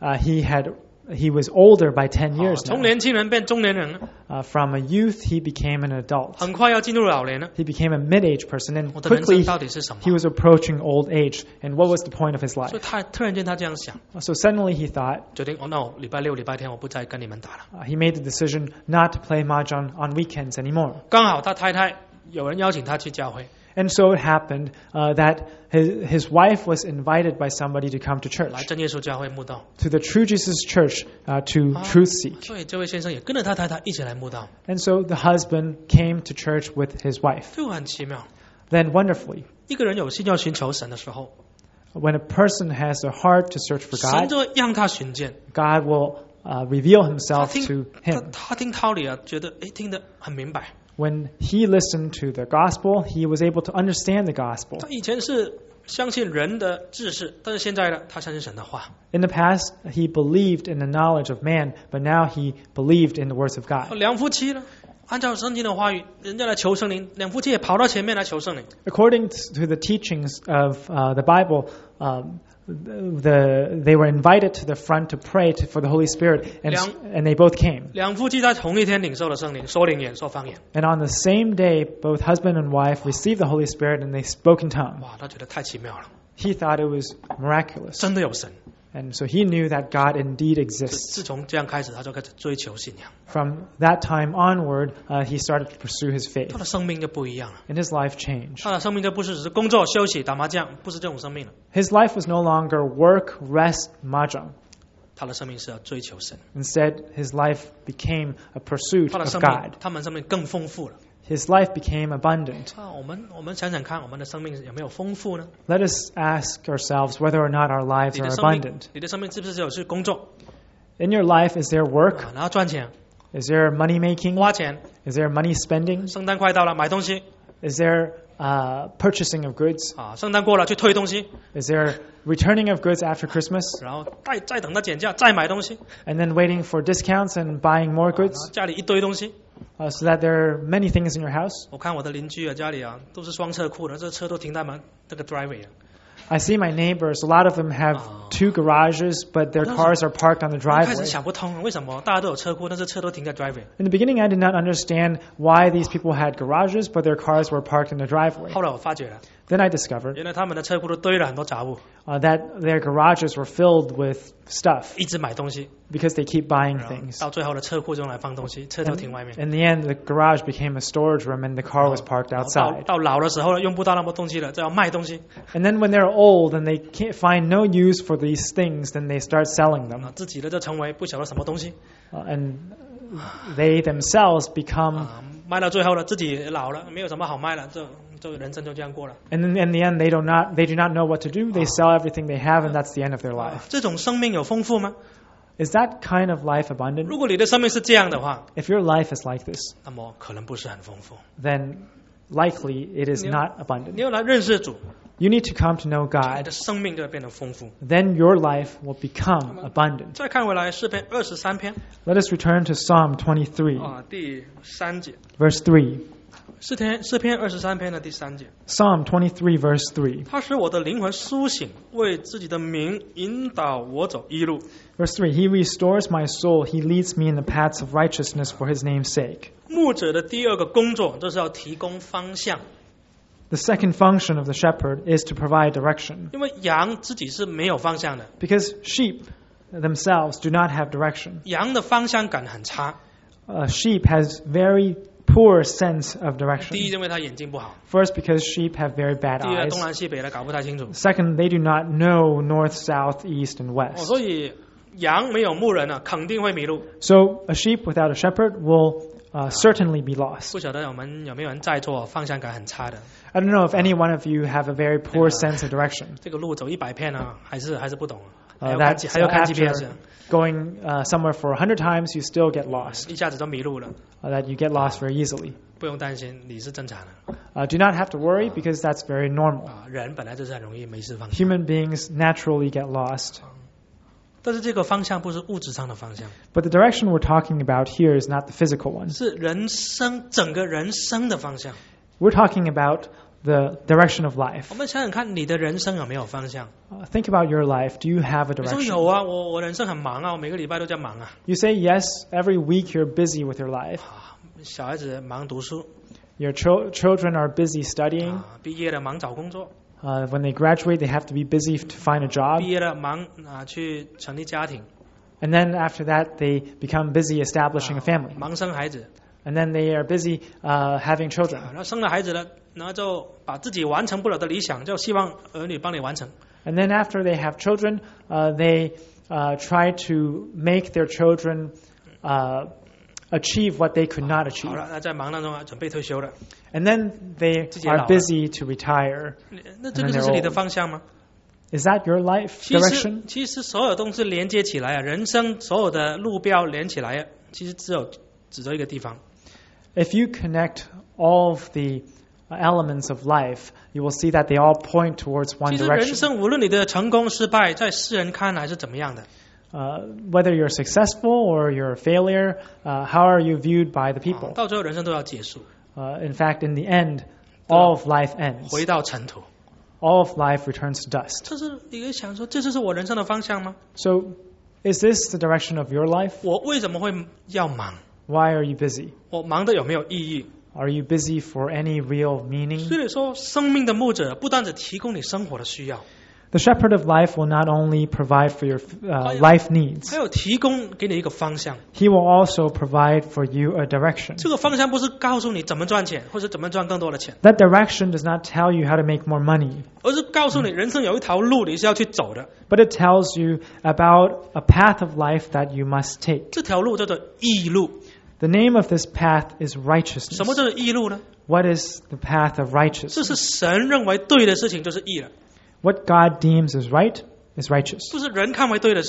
he was older by 10 years 从 now. 年轻人变中年人了， From a youth, he became an adult. 很快要进入老年了。 He became a mid-age person, and 我的人 quickly 生到底是什么？ he was approaching old age. And what was the point of his 所 life? 以他突然间他这样想， So suddenly he thought, 决定哦，那我礼拜6、礼拜天我不再跟你们打了。 he made the decision not to play mahjong on weekends anymore. 刚好他太太有人邀请他去教会， And so it happened that his wife was invited by somebody to come to 来 church, 真耶稣教会慕道， to the True Jesus Church to truth seek. 所以这位先生也跟着他太太一起来慕道， And so the husband came to church with his wife. 就很奇妙。 Then wonderfully, 一个人有心要寻求神的时候， when a person has a heart to search for 神 God, 就会让他寻见。 God will reveal 他 himself 听 to 他 him. 他听道理啊，觉得听得很明白。 When he listened to the gospel, he was able to understand the gospel. 他以前是相信人的知识，但是现在呢，他相信神的话。 In the past, he believed in the knowledge of man, but now he believed in the words of God. 两夫妻呢，按照圣经的话语，人家来求圣灵，两夫妻也跑到前面来求圣灵。 According to the teachings of the Bible, they were invited to the front to pray for the Holy Spirit, and they both came. 两夫妻在同一天领受了圣灵，说灵言，说方言。 And on the same day, both husband and wife received the Holy Spirit, and they spoke in tongues. 哇，他觉得太奇妙了， He thought it was miraculous. 真的有神。 And so he knew that God indeed exists. 自从这样开始，他就开始追求信仰， From that time onward, he started to pursue his 他 faith, 的生命就不一样了。 and his life changed. 他的生命就不是只是工作、休息、打麻将，不是这种生命了。 His life was no longer work, rest, mahjong. 他的生命是要追求神， Instead, his life became a pursuit 他的 of 生命 God. 他们生命更丰富了。 His life became abundant. 我们想想看，我们的生命有没有丰富呢？ Let us ask ourselves whether or not our lives 你 are 的生命 abundant. 你的生命是不是有去工作， In your life, is there work? 然后赚钱、 Is there money making? 花钱？ Is there money spending? 圣诞快到了，买东西， Is there purchasing of goods? 圣诞过了去退东西， Is there returning of goods after Christmas 然后再等它减价，再买东西， and then waiting for discounts and buying more 然后 goods 家里一堆东西。 so that there are many things in your house? 我看我的邻居家里都是双车库的，这车都停在这个 driveway I see my neighbors, a lot of them have 2 garages, but their cars are parked on the 我开始 driveway. 想不通，为什么大家都有车库，但是车都停在 driveway？ In the beginning, I did not understand why these people had garages, but their cars were parked in the driveway. 后来我发觉了， Then I discovered 原来他们的车库都堆了很多杂物， that their garages were filled with stuff 一直买东西， because they keep buying 然后 things. 到最后的车库就用来放东西，车都停外面。 In the end, the garage became a storage room and the car was parked 然后 outside. 到老的时候用不到那么多东西了，就要卖东西。 And then when they're old and they can't find no use for these things, then they start selling them. 自己的就成为不晓得什么东西， And they themselves become, 卖到最后了，自己老了，没有什么好卖了，就人生就这样过了。 and then in the end, they do not know what to do. They sell everything they have, and that's the end of their life. 这种生命有丰富吗？ Is that kind of life abundant? 如果你的生命是这样的话， If your life is like this, 那么可能不是很丰富。 then likely it is not 你 abundant. 要来认识主， You need to come to know 你 God. 的生命就会变得丰富。 Then your life will become abundant. 再看回来诗篇23篇 Let us return to Psalm 23, 第3节， verse 3. 诗篇23篇的第3节， Psalm 23, verse 3. 他使我的灵魂苏醒，为自己的名引导我走义路。 Verse 3. He restores my soul. He leads me in the paths of righteousness for his name's sake. 牧者的第二个工作就是要提供方向， The second function of the shepherd is to provide direction. 因为羊自己是没有方向的， Because sheep themselves do not have direction. 羊的方向感很差。 Sheep has very poor sense of 第一， direction. 因为它眼睛不好； First, because sheep have very bad 第二， eyes. 东南西北的搞不太清楚。 Second, they do not know north, south, east, and west. 所以羊没有牧人肯定会迷路。 So a sheep without a shepherd will certainly be lost. 不晓得我们有没有人在座方向感很差的？ I don't know if any one of you have a very poor sense of direction. 这个路走100遍还是不懂，还要 That 看 after GPS， going somewhere for 100 times, you still get lost. 一下子就迷路了。 That you get lost very easily. 不用担心，你是正常的。 Do not have to worry because that's very normal. 人本来就是很容易迷失方向， Human beings naturally get lost. 但是这个方向不是物质上的方向， But the direction we're talking about here is not the physical one. 是整个人生的方向。 We're talking about the direction of life. 我们想想看，你的人生有没有方向？ Think about your life. Do you have a 你说 direction? 有啊，我人生很忙啊，我每个礼拜都在忙啊。 You say yes, every week you're busy with your life. 小孩子忙读书， Your children are busy studying. 毕业了忙找工作， When they graduate, they have to be busy to find a job. 毕业了忙去成立家庭， And then after that, they become busy establishing a family. 忙生孩子， And then they are busy having children. 然后生了孩子了，然后就把自己完成不了的理想，就希望儿女帮你完成。 And then after they have children, they try to make their children achieve what they could not 好 achieve. 了，那在忙当中准备退休了， And then they 自己老了。 are busy to retire. 那这个就是你的方向吗？ Is that your life 其 direction? 实所有东西连接起来人生所有的路标连起来其实指着一个地方。 If you connect all of the elements of life, you will see that they all point towards one 其实人 direction. 生无论你的成功失败，在世人看来是怎么样的， Whether you're successful or you're a failure, how are you viewed by the people? 到最后人生都要结束， In fact, in the end, all of life ends. 回到尘土。 All of life returns to dust. 这是你可以想说，这就是我人生的方向吗？ So, is this the direction of your life? 我为什么会要忙？ Why are you busy? 我忙的有没有意义？ Are you busy for any real meaning? 所以说，生命的牧者不单只提供你生活的需要， The shepherd of life will not only provide for your life needs, 还有提供给你一个方向。 he will also provide for you a direction. 这个方向不是告诉你怎么赚钱，或者怎么赚更多的钱， That direction does not tell you how to make more money, 而是告诉你人生有一条路你是要去走的。 but it tells you about a path of life that you must take. 这条路叫做义路。 The name of this path is 什么 righteousness. 叫做义路呢？ What is the path of 这 righteousness? 是神认为对的事情就是义了， What God deems as right is righteous. 不是人看为对的事。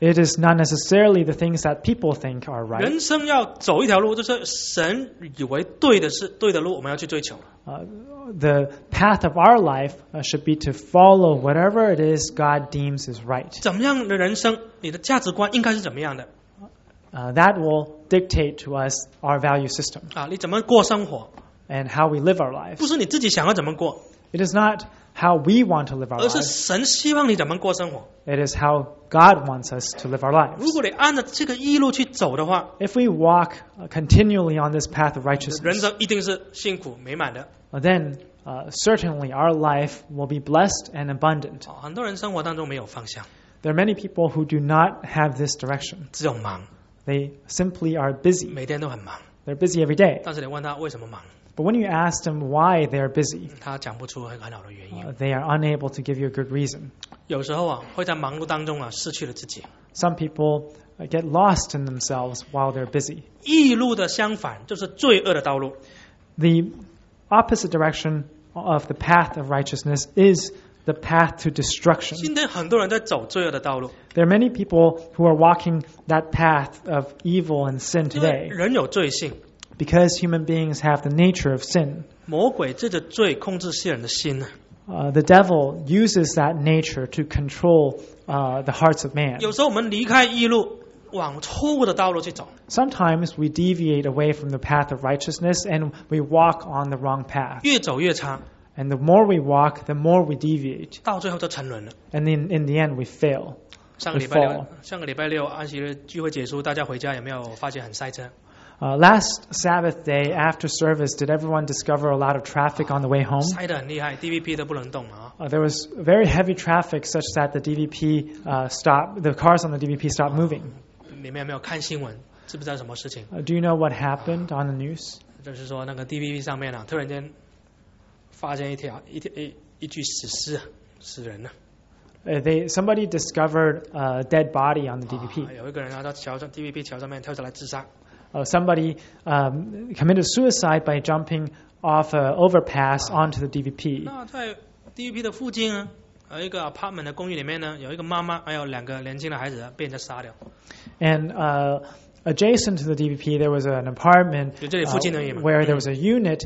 It is not necessarily the things that people think are right. 人生要走一条路，就是神以为对的事、对的路，我们要去追求。 The path of our life should be to follow whatever it is God deems is right. 怎么样的人生，你的价值观应该是怎么样的？ That will dictate to us our value system 啊，你怎么过生活， and how we live our 不 lives. 是你自己想要怎么过， It is not how we want to live our 而是 lives. 神希望你怎么过生活。 It is how God wants us to live our 如 lives. 果你按照这个义路去走的话， If we walk continually on this path of 人 righteousness, 生一定是幸福美满的。 then certainly our life will be blessed and abundant. 啊，很多人生活当中没有方向， There are many people who do not have this direction. 只有忙， They simply are busy. 每天都很忙。 They're busy every day. 但是你问他为什么忙， But when you ask them why they're busy, 他讲不出很好的原因。 they are unable to give you a good reason. 有时候啊，会在忙碌当中啊，失去了自己。 Some people get lost in themselves while they're busy. 义路的相反就是罪恶的道路。 The opposite direction of the path of righteousness is the path to destruction. 今天很多人在走罪恶的道路， There are many people who are walking that path of evil and sin 因为 today 人有罪性， because human beings have the nature of sin. 魔鬼借着罪控制世人的心呢。 The devil uses that nature to control the hearts of man. 有时候我们离开义路，往错误的道路去走， Sometimes we deviate away from the path of righteousness and we walk on the wrong path. 越走越差， And the more we walk, the more we deviate. 到最后就沉沦了。 And in the end, we fail. 上个礼拜六安息日聚会结束，大家回家有没有发现很塞车？ Last Sabbath day after service, did everyone discover a lot of traffic on the way home? 塞得很厉害 ，DVP 都不能动啊。 There was very heavy traffic such that the the cars on the DVP stopped moving. 你们有没有看新闻？知不知道什么事情？ Do you know what happened on the news? 就是说那个 DVP 上面啊，突然间发现一具死尸，死人了。 Somebody discovered a dead body on the DVP. 有一个人啊，到DVP 桥上面跳下来自杀。 Somebody committed suicide by jumping off an overpass onto the DVP. 那在 DVP 的附近呢，有一个 apartment 的公寓里面呢，有一个妈妈还有2个年轻的孩子被人家杀掉。 And adjacent to the DVP, there was an apartment 就这里附近而已嘛。 where there was a unit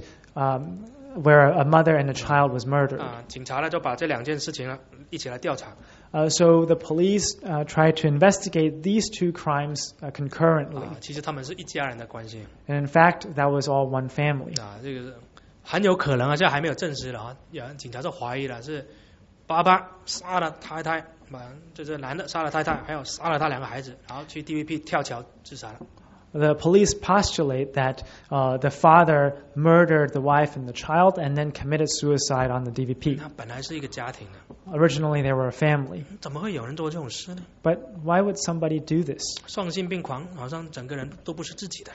where a mother and a child was murdered. 啊，警察呢就把这2件事情呢一起来调查。 So the police tried to investigate these two crimes concurrently. 其实他们是一家人的关系。 And in fact, that was all one family. 啊，这个很有可能啊，现在还没有证实了啊。有人警察是怀疑了，是爸爸杀了太太，就是男的杀了太太，还有杀了他2个孩子，然后去 DVP 跳桥自杀了。 The police postulate that the father murdered the wife and the child and then committed suicide on the DVP. 那本来是一个家庭的， Originally, they were a family. 怎么会有人做这种事呢？ But why would somebody do this? 丧心病狂，好像整个人都不是自己的，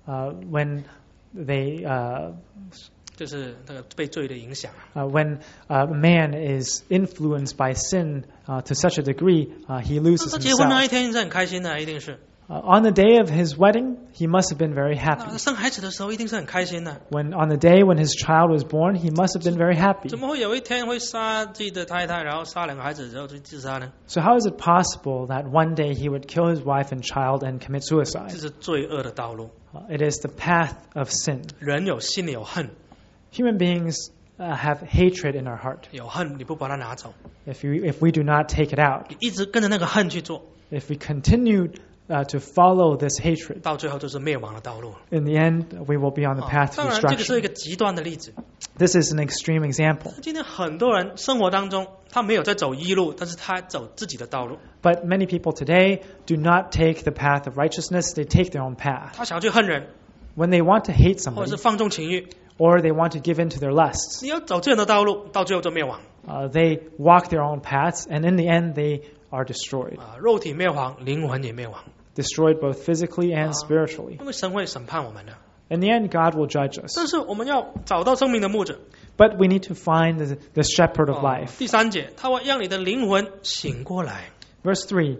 When they 就是那个被罪的影响。 when a man is influenced by sin to such a degree, he 那 loses 他结婚那 himself. 一天是很开心的，一定是。 On the day of his wedding, he must have been very 那 happy. 生孩子的时候一定是很开心的。 On the day when his child was born, he must have been very happy. 怎么会有一天会杀自己的太太，然后杀2个孩子，然后去自杀呢？ So how is it possible that one day he would kill his wife and child and commit 这 suicide? 是罪恶的道路。 It is the path of sin. 人有心里有恨， Human beings have hatred in our heart. 有恨你不把它拿走， If we do not take it out, 你一直跟着那个恨去做， if we continue to follow this hatred, 到最后就是灭亡的道路。 in the end, we will be on the path 当 to 然，这个是一 destruction. 个极端的例子。 This is an extreme example. 今天很多人生活当中，他没有在走义路，但是他走自己的道路。 But many people today do not take the path of righteousness, they take their own path. 他想要去恨人， When they want to hate 或者 somebody, 是放纵情欲， or they want to give in to their lusts, 你要走这样的道路，到最后就灭亡。 they walk their own paths, and in the end, they are destroyed. 肉体灭亡，灵魂也灭亡。 Destroyed both physically and spiritually. 因为神会审判我们的。 In the end, God will judge us. 但是我们要找到生命的牧者。 But we need to find the shepherd of life. 第3节，他会让你的灵魂醒过来， Verse 3,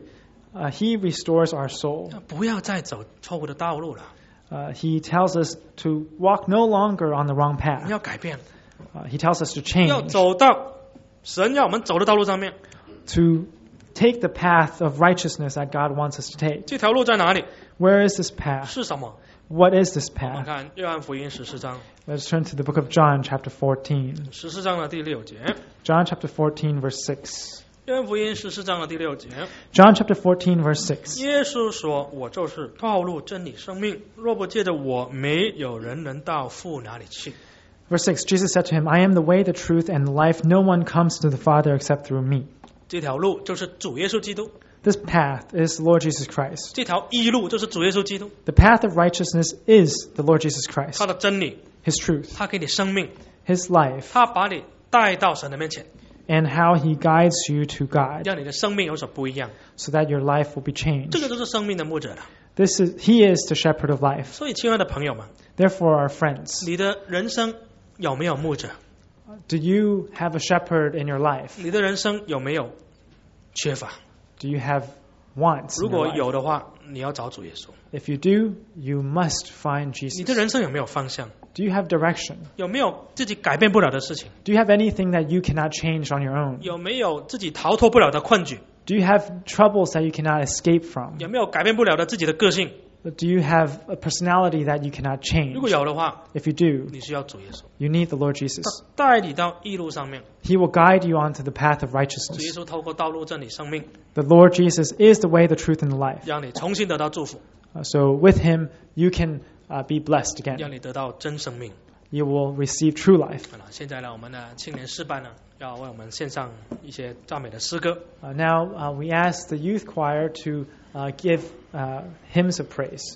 He restores our soul. 不要再走错误的道路了。 He tells us to walk no longer on the wrong 你 path. 要改变， He tells us to 要 change, 走到神要我们走的道路上面。 to take the path of righteousness that God wants us to take. 这条路在哪里？ Where is this path? 是什么？ What is this 我们 path? 看约翰福音14章 Let's turn to the book of John, chapter 14. 14章的第6节。 John chapter 14, verse 6. 约翰福音14章的第6节， John chapter 14, verse 6. 耶稣说：“我就是道路、真理、生命，若不借着我，没有人能到父哪里去。” Verse 6, Jesus said to him, I am the way, the truth, and the life. No one comes to the Father except through me. 这条路就是主耶稣基督， This path is the Lord Jesus Christ. 这条义路就是主耶稣基督， The path of righteousness is the Lord Jesus Christ. 他的真理， His truth, 他给你生命， His life, 他把你带到神的面前， and how He guides you to God 让你的生命有所不一样。 so that your life will be 这 changed. 个就是生命的牧者了。 He is the shepherd of life. 所以，亲爱的朋友们， Therefore, our friends, 你的人生有没有牧者？ do you have a shepherd in your life? 你的人生有没有缺乏？ Do you have wants 如 in your 果 life? 有的话，你要找主耶稣。 If you do, you must find 你的 Jesus. 人生有没有方向？ Do you have direction? 有没有自己改变不了的事情？ Do you have anything that you cannot change on your own? 有没有自己逃脱不了的困局？ Do you have troubles that you cannot escape from? 有没有改变不了的自己的个性？ Do you have a personality that you cannot 如果 change? 有的话， If you do, 你需要主耶稣， you need the Lord Jesus. 他带你到义路上面。 He will guide you onto the path of 主耶 righteousness. 稣透过道路、真理、生命， The Lord Jesus is the way, the truth, and the life. 让你重新得到祝福， So with Him, you can be blessed 让 again. 你得到真生命。 You will receive true life. 好了，现在呢，我们的青年诗班呢，要为我们献上一些赞美的诗歌。 Now we ask the youth choir to give hymns of praise.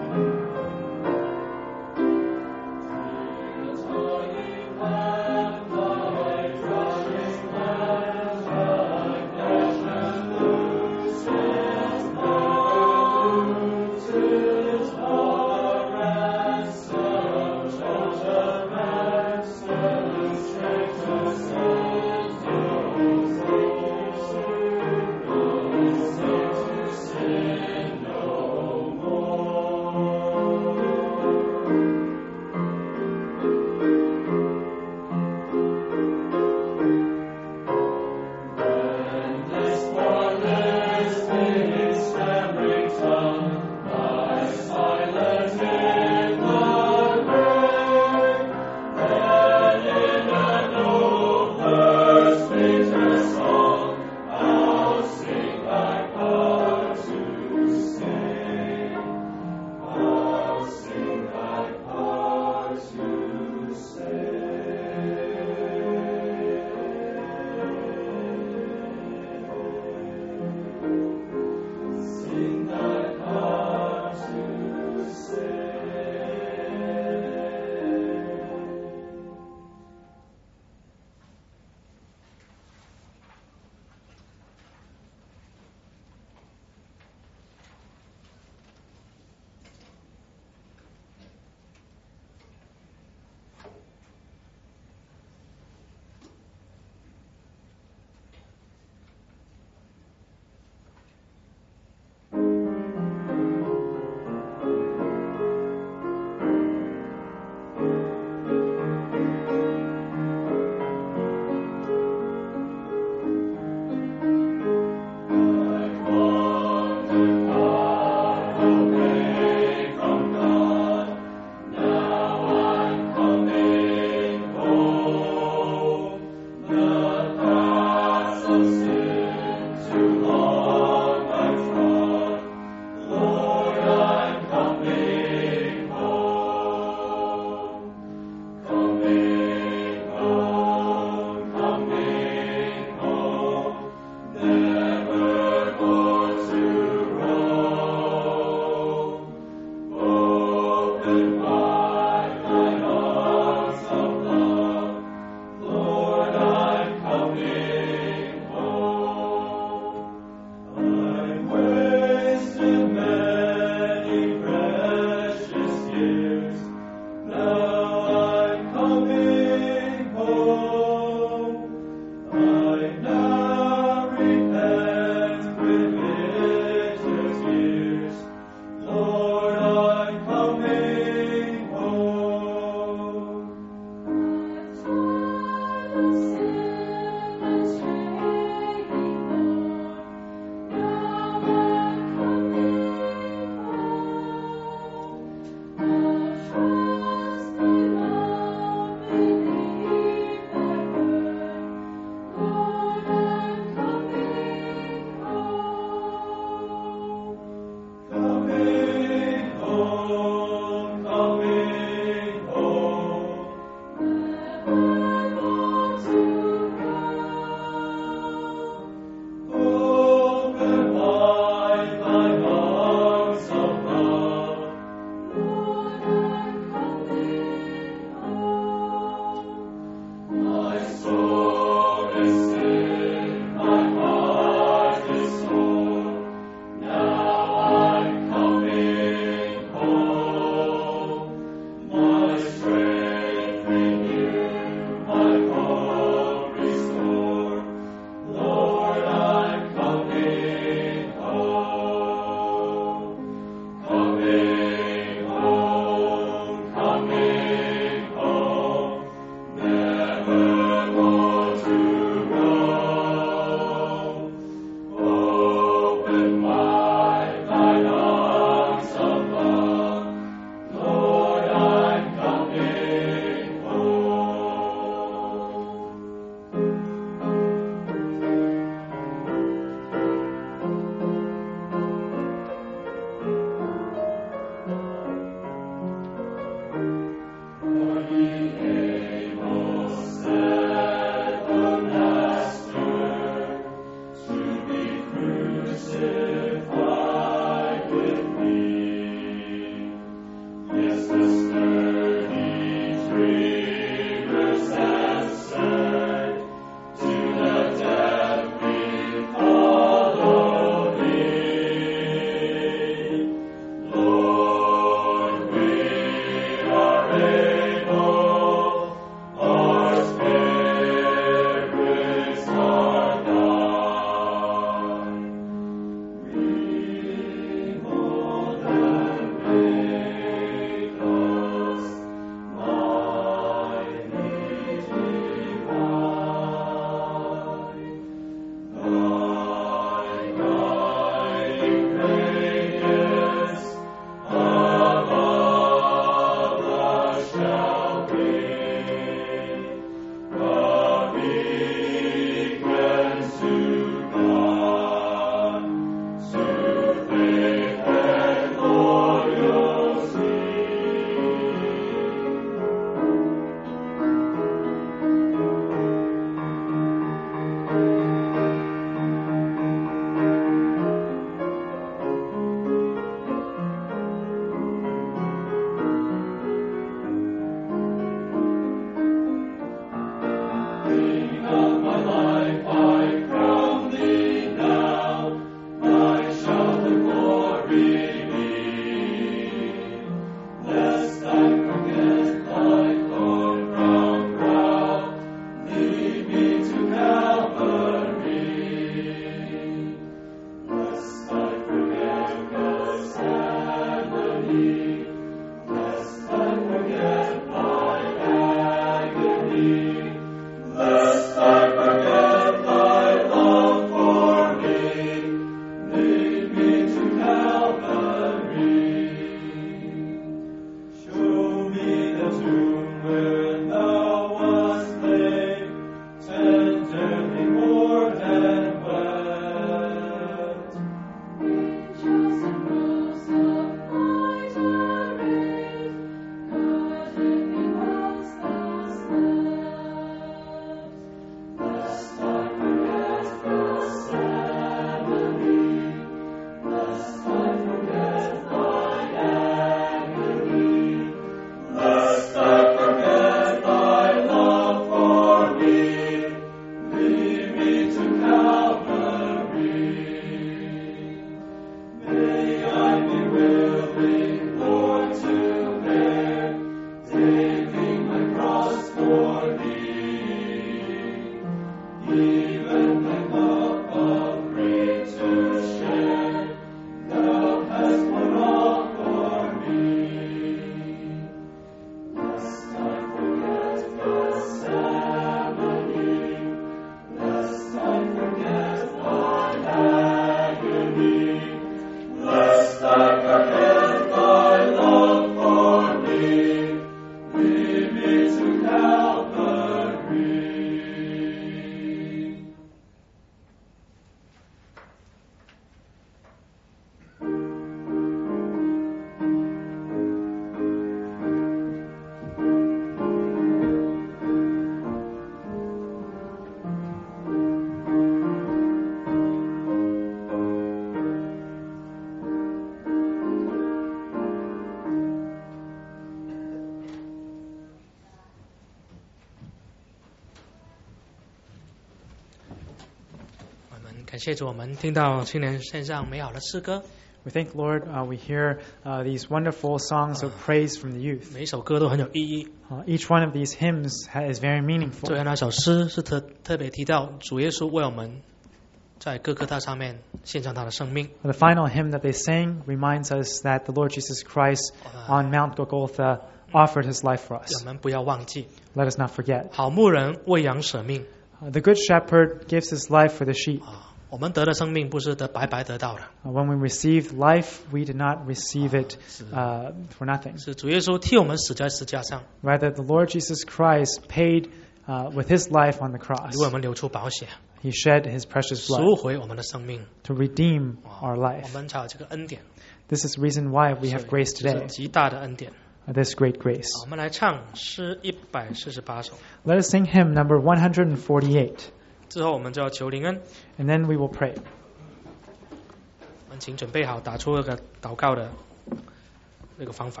感谢主，我们听到青年献上美好的诗歌， We thank Lord, we hear these wonderful songs of praise from the youth. 每一首歌都很有意义。 Each one of these hymns is very 最 meaningful. 后那首诗是特别提到主耶稣为我们在各各他上面献上他的生命。 The final hymn that they sang reminds us that the Lord Jesus Christ on Mount Golgotha offered his life for 我 us. 们不要忘记， Let us not forget. 好牧人为羊舍命 The Good Shepherd gives his life for the sheep. 我们得的生命不是白白得到的， When we receive life, we did not receive it for nothing. 是主耶稣替我们死在十字架上， Rather, the Lord Jesus Christ paid with his life on the cross. 为我们流出宝血， He shed his precious 赎 blood 回我们的生命， to redeem our 我 life. 们才有这个恩典， This is the reason why we have grace 这是 today, 极大的恩典。 this great grace. 我们来唱诗148首， Let us sing hymn number 148, 之后我们就要求灵恩。 and then we will pray. 我们请准备好，打出那个祷告的那个方法。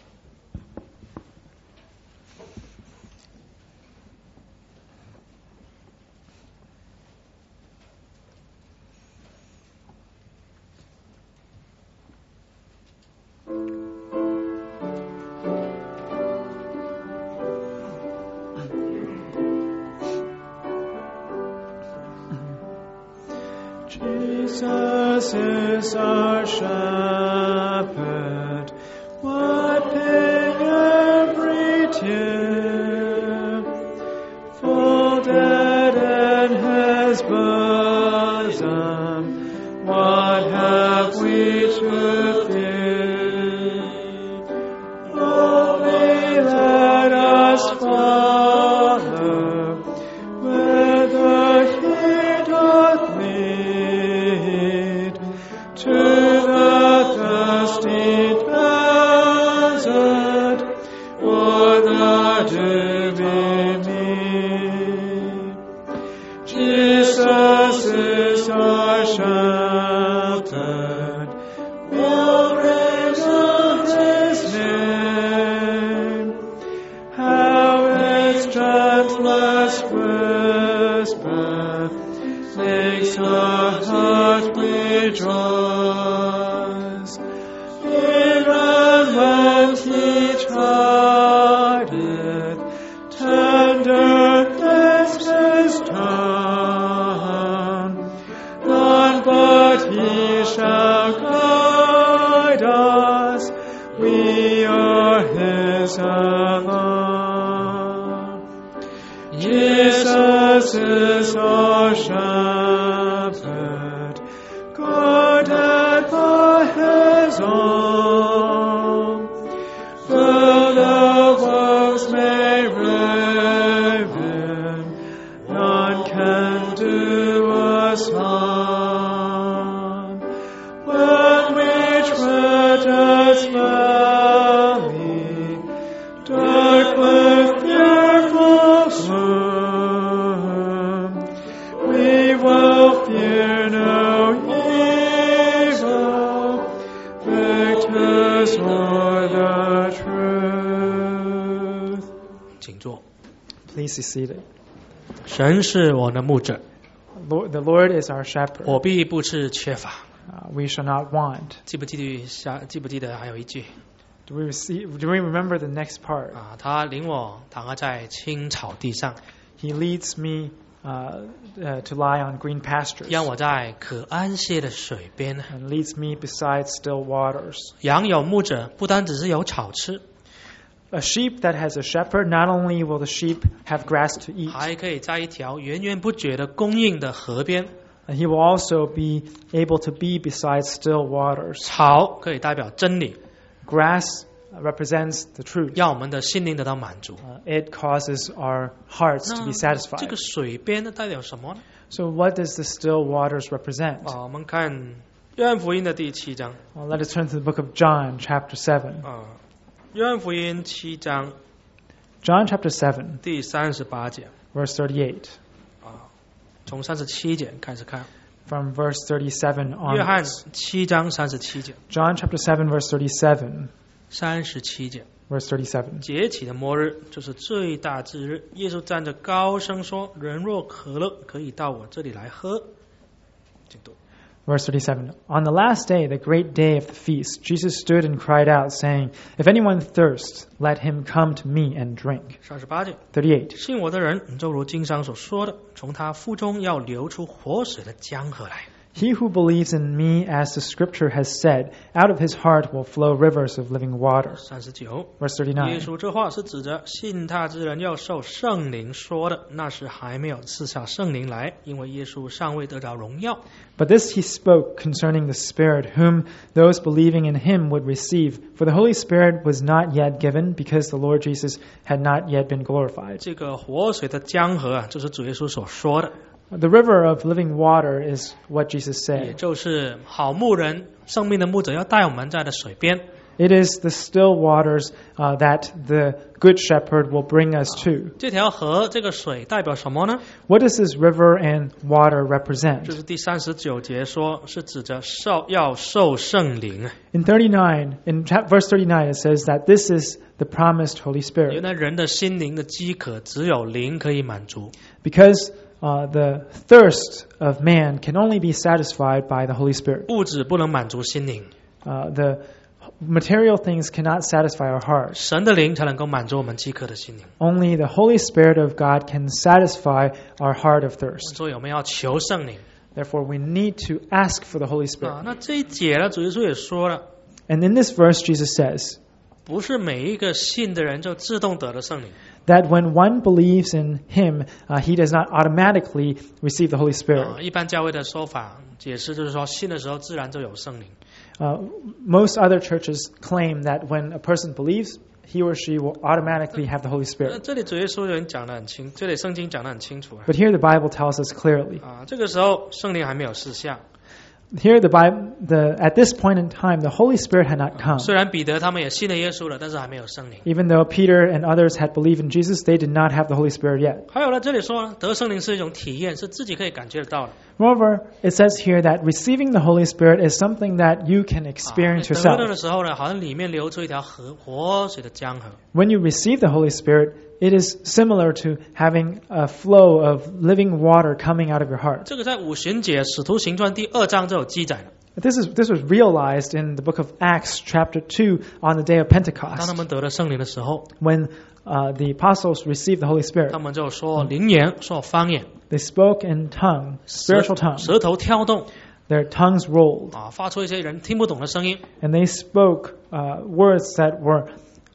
Jesus is our shepherd, wiping every tear. Folded in his bosom, what have we to fear? Only let us follow whither he doth lead, to the thirsty desert, or the dewy mead. Jesus is our shepherd, we'll rejoice his name. How its gentlest whisper makes our heart rejoice. Even when he chideth, tenderness his tongue, none but he shall guide us, we are his alone. Jesus is our shepherd, guarded by his own. Though the wolves may raven, none can do us harm. When we tread its valley, dark with fearful gloom, we will fear no evil, victors o'er the truth. 请坐。 Please be seated. 神是我的牧者， The Lord is our shepherd. 我必不致缺乏。 We shall not want. 记不记得还有一句 Do we remember the next part? 他领我躺卧在青草地上， He leads me to lie on green pastures 让我在可安歇的水边。 and leads me beside still waters. 羊有牧者，不单只是有草吃， A sheep that has a shepherd, not only will the sheep have grass to eat, 还可以在一条源源不绝的供应的河边。 he will also be able to be beside still waters. 草可以代表真理， Grass represents the truth. 让我们的心灵得到满足。 It causes our hearts to 那 be 这 satisfied. 个水边呢，代表什么呢？ So what does the still waters represent? 我们看约翰福音的第7章 Let us turn to the book of John, chapter 7. 约翰福音7章 John chapter 7, 第38节 verse 38. 从37节开始看。 From verse 37 约翰 onwards. 7章37节， John chapter 7, verse 37. 37节， Verse 37. 节期的末日就是最大之日。耶稣站着高声说：“人若渴了，可以到我这里来喝。” 请读。 Verse 37. On the last day, the great day of the feast, Jesus stood and cried out, saying, If anyone thirsts, let him come to me and drink. 38节， 38. 信我的人，就如经上所说的，从他腹中要流出活水的江河来。 He who believes in me, as the scripture has said, out of his heart will flow rivers of living water. 39， Verse 耶 39. 稣这话是指着信他之人要受圣灵说的，那时还没有赐下圣灵来，因为耶稣尚未得着荣耀。 But this he spoke concerning the Spirit, whom those believing in him would receive. For the Holy Spirit was not yet given, because the Lord Jesus had not yet been glorified. 这个活水的江河啊，就是主耶稣所说的， The river of living water is what Jesus 也 said. 就是好牧人、生命的牧者要带我们在的水边。 It is the still waters that the Good Shepherd will bring us to. 这条河，这个水代表什么呢？ What does this river and water 就 represent? 是第39节说，是指着要受圣灵。 In verse 39, it says that this is the promised Holy 原 Spirit. 来人的心灵的饥渴，只有灵可以满足。 Because the thirst of man can only be satisfied by the Holy Spirit. 物质不能满足心灵， The material things cannot satisfy our hearts. 神的灵才能够满足我们饥渴的心灵。 Only the Holy Spirit of God can satisfy our heart of thirst. 所以我们要求圣灵 Therefore, we need to ask for the Holy Spirit. 那这一节呢，主耶稣也说了， And in this verse, Jesus says 不是每一个信的人就自动得了圣灵。 that when one believes in Him, he does not automatically receive the Holy Spirit. 一般教会的说法解释就是说，信的时候自然就有圣灵。 Most other churches claim that when a person believes, he or she will automatically have the Holy Spirit. 这里主耶稣人讲得很清，这里圣经讲得很清楚 But here the Bible tells us clearly. 这个时候圣灵还没有示下。 Here at this point in time, the Holy Spirit had not come. 虽然彼得他们也信了耶稣了，但是还没有圣灵。 Even though Peter and others had believed in Jesus, they did not have the Holy Spirit yet. 还有呢，这里说得圣灵是一种体验，是自己可以感觉得到的。 Moreover, it says here that receiving the Holy Spirit is something that you can experience 得到 yourself. 的时候呢，好像里面流出一条活水的江河。 When you receive the Holy Spirit, it is similar to having a flow of living water coming out of your heart. 这个在五旬节使徒行传第2章就有记载了。 This was realized in the book of Acts, chapter 2, on the day of 当 Pentecost, 他们得了圣灵的时候， when the apostles received the Holy 他 Spirit. 们就说灵言，说方言， They spoke in tongue, spiritual tongue. 舌头跳动 Their tongues rolled, 发出一些人听不懂的声音， and they spoke words that were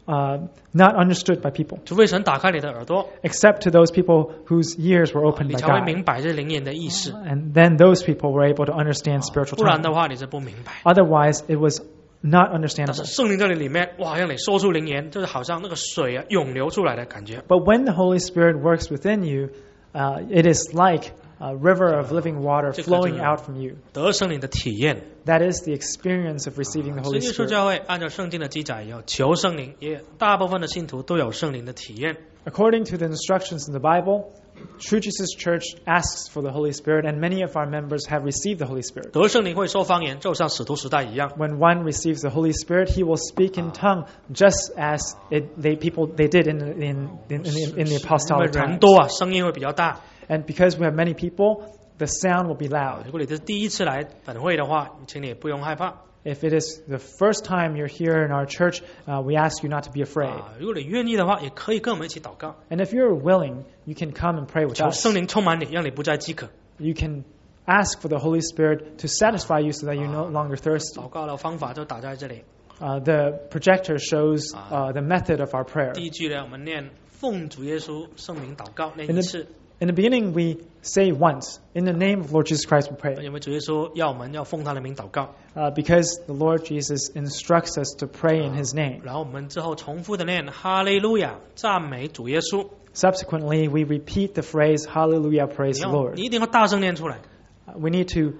not understood by people, 除非神打开你的耳朵， except to those people whose ears were opened 你 by 才会 God. 明白这灵言的意思。 And then those people were able to understand spiritual 不然 tongue. 的话，你是不明白。 Otherwise, it was not 但 understandable. 是圣灵在你里面，哇，让你说出灵言，就是好像那个水啊涌流出来的感觉。 But when the Holy Spirit works within you, it is like a river of living water flowing out from you. 得圣灵的体验。 That is the experience of receiving the 所 Holy 以耶稣 Spirit. 教会按照圣经的记载，要求圣灵，也大部分的信徒都有圣灵的体验。 According to the instructions in the Bible, True Jesus Church asks for the Holy Spirit, and many of our members have received the Holy Spirit. 得圣灵会说方言，就像使徒时代一样。 When one receives the Holy Spirit, he will speak in tongue, just as they did in the 因为 apostolic 人 times. 多啊，声音会比较大。 And because we have many people, the sound will be loud. 如果你是第一次来本会的话，请你也不用害怕。 If it is the first time you're here in our church, we ask you not to be afraid. 如果你愿意的话，也可以跟我们一起祷告， And if you're willing, you can come and pray with 求 us. 圣灵充满你，让你不再饥渴。 You can ask for the Holy Spirit to satisfy you so that you're no longer thirsty. 祷告的方法就打在这里。 The projector shows the method of our prayer. 第一句呢，我们念奉主耶稣圣名祷告，念 In 一 the, 次， in the beginning, we say once, in the name of Lord Jesus Christ we pray. 因为主耶稣要我们要奉他的名祷告， Because the Lord Jesus instructs us to pray in His name. 然后我们之后重复的念哈利路亚，赞美主耶稣。 Subsequently, we repeat the phrase, Hallelujah, praise the 你 Lord. 一定要大声念出来。 We need to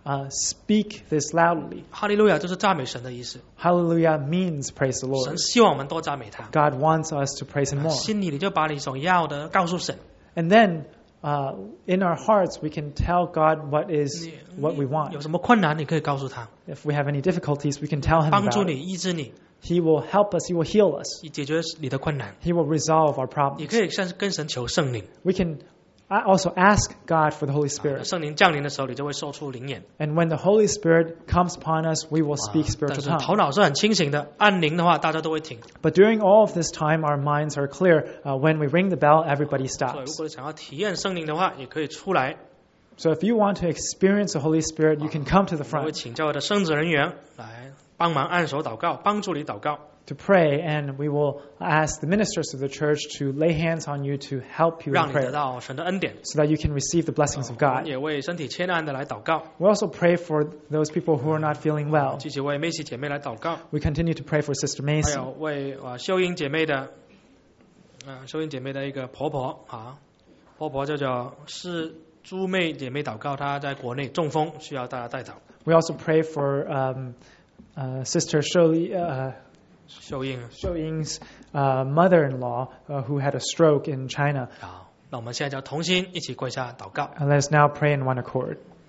speak this loudly. 哈利路亚就是赞美神的意思， Hallelujah means praise the 神 Lord. 希望我们多赞美他。 God wants us to praise Him more. 心里你就把你所要的告诉神， And then, in our hearts, we can tell God what we 有 want. 什么困难你可以告诉他， If we have any difficulties, we can tell Him 帮助 about 你、 it. 医治你， He will help us. He will heal us. 解决你的困难。 He will resolve our 你 problems. 可以跟神求圣灵， We can also ask God for the Holy 那 Spirit. 圣灵降临的时候，你就会说出灵言。 And when the Holy Spirit comes upon us, we will speak 但 spiritual 是头 tongues. 脑是很清醒的，按铃的话，大家都会停。 But during all of this time, our minds are clear. When we ring the bell, everybody 所以，如 stops. 果想要体验圣灵的话，也可以出来。 So if you want to experience the Holy Spirit, you can come to the 我会 front 请教我的圣职人员来帮忙按手祷告，帮助你祷告。 to pray, and we will ask the ministers of the church to lay hands on you to help you 让 in 你得 prayer, 到神的恩典。 so that you can receive the blessings of 我们 God. 也为身体欠安的来祷告， We also pray for those people who are not feeling well. 继续为梅西姐妹来祷告， We continue to pray for Sister 还 Macy. 有为秀英姐妹的，秀英姐妹的一个婆婆啊，婆婆是朱妹姐妹祷告，她在国内中风，需要大家代祷。 We also pray for Sister Shou 秀英 Ying's mother-in-law who had a stroke in China. 好，那我们现在就同心一起跪下祷告。 And let us now pray in one accord.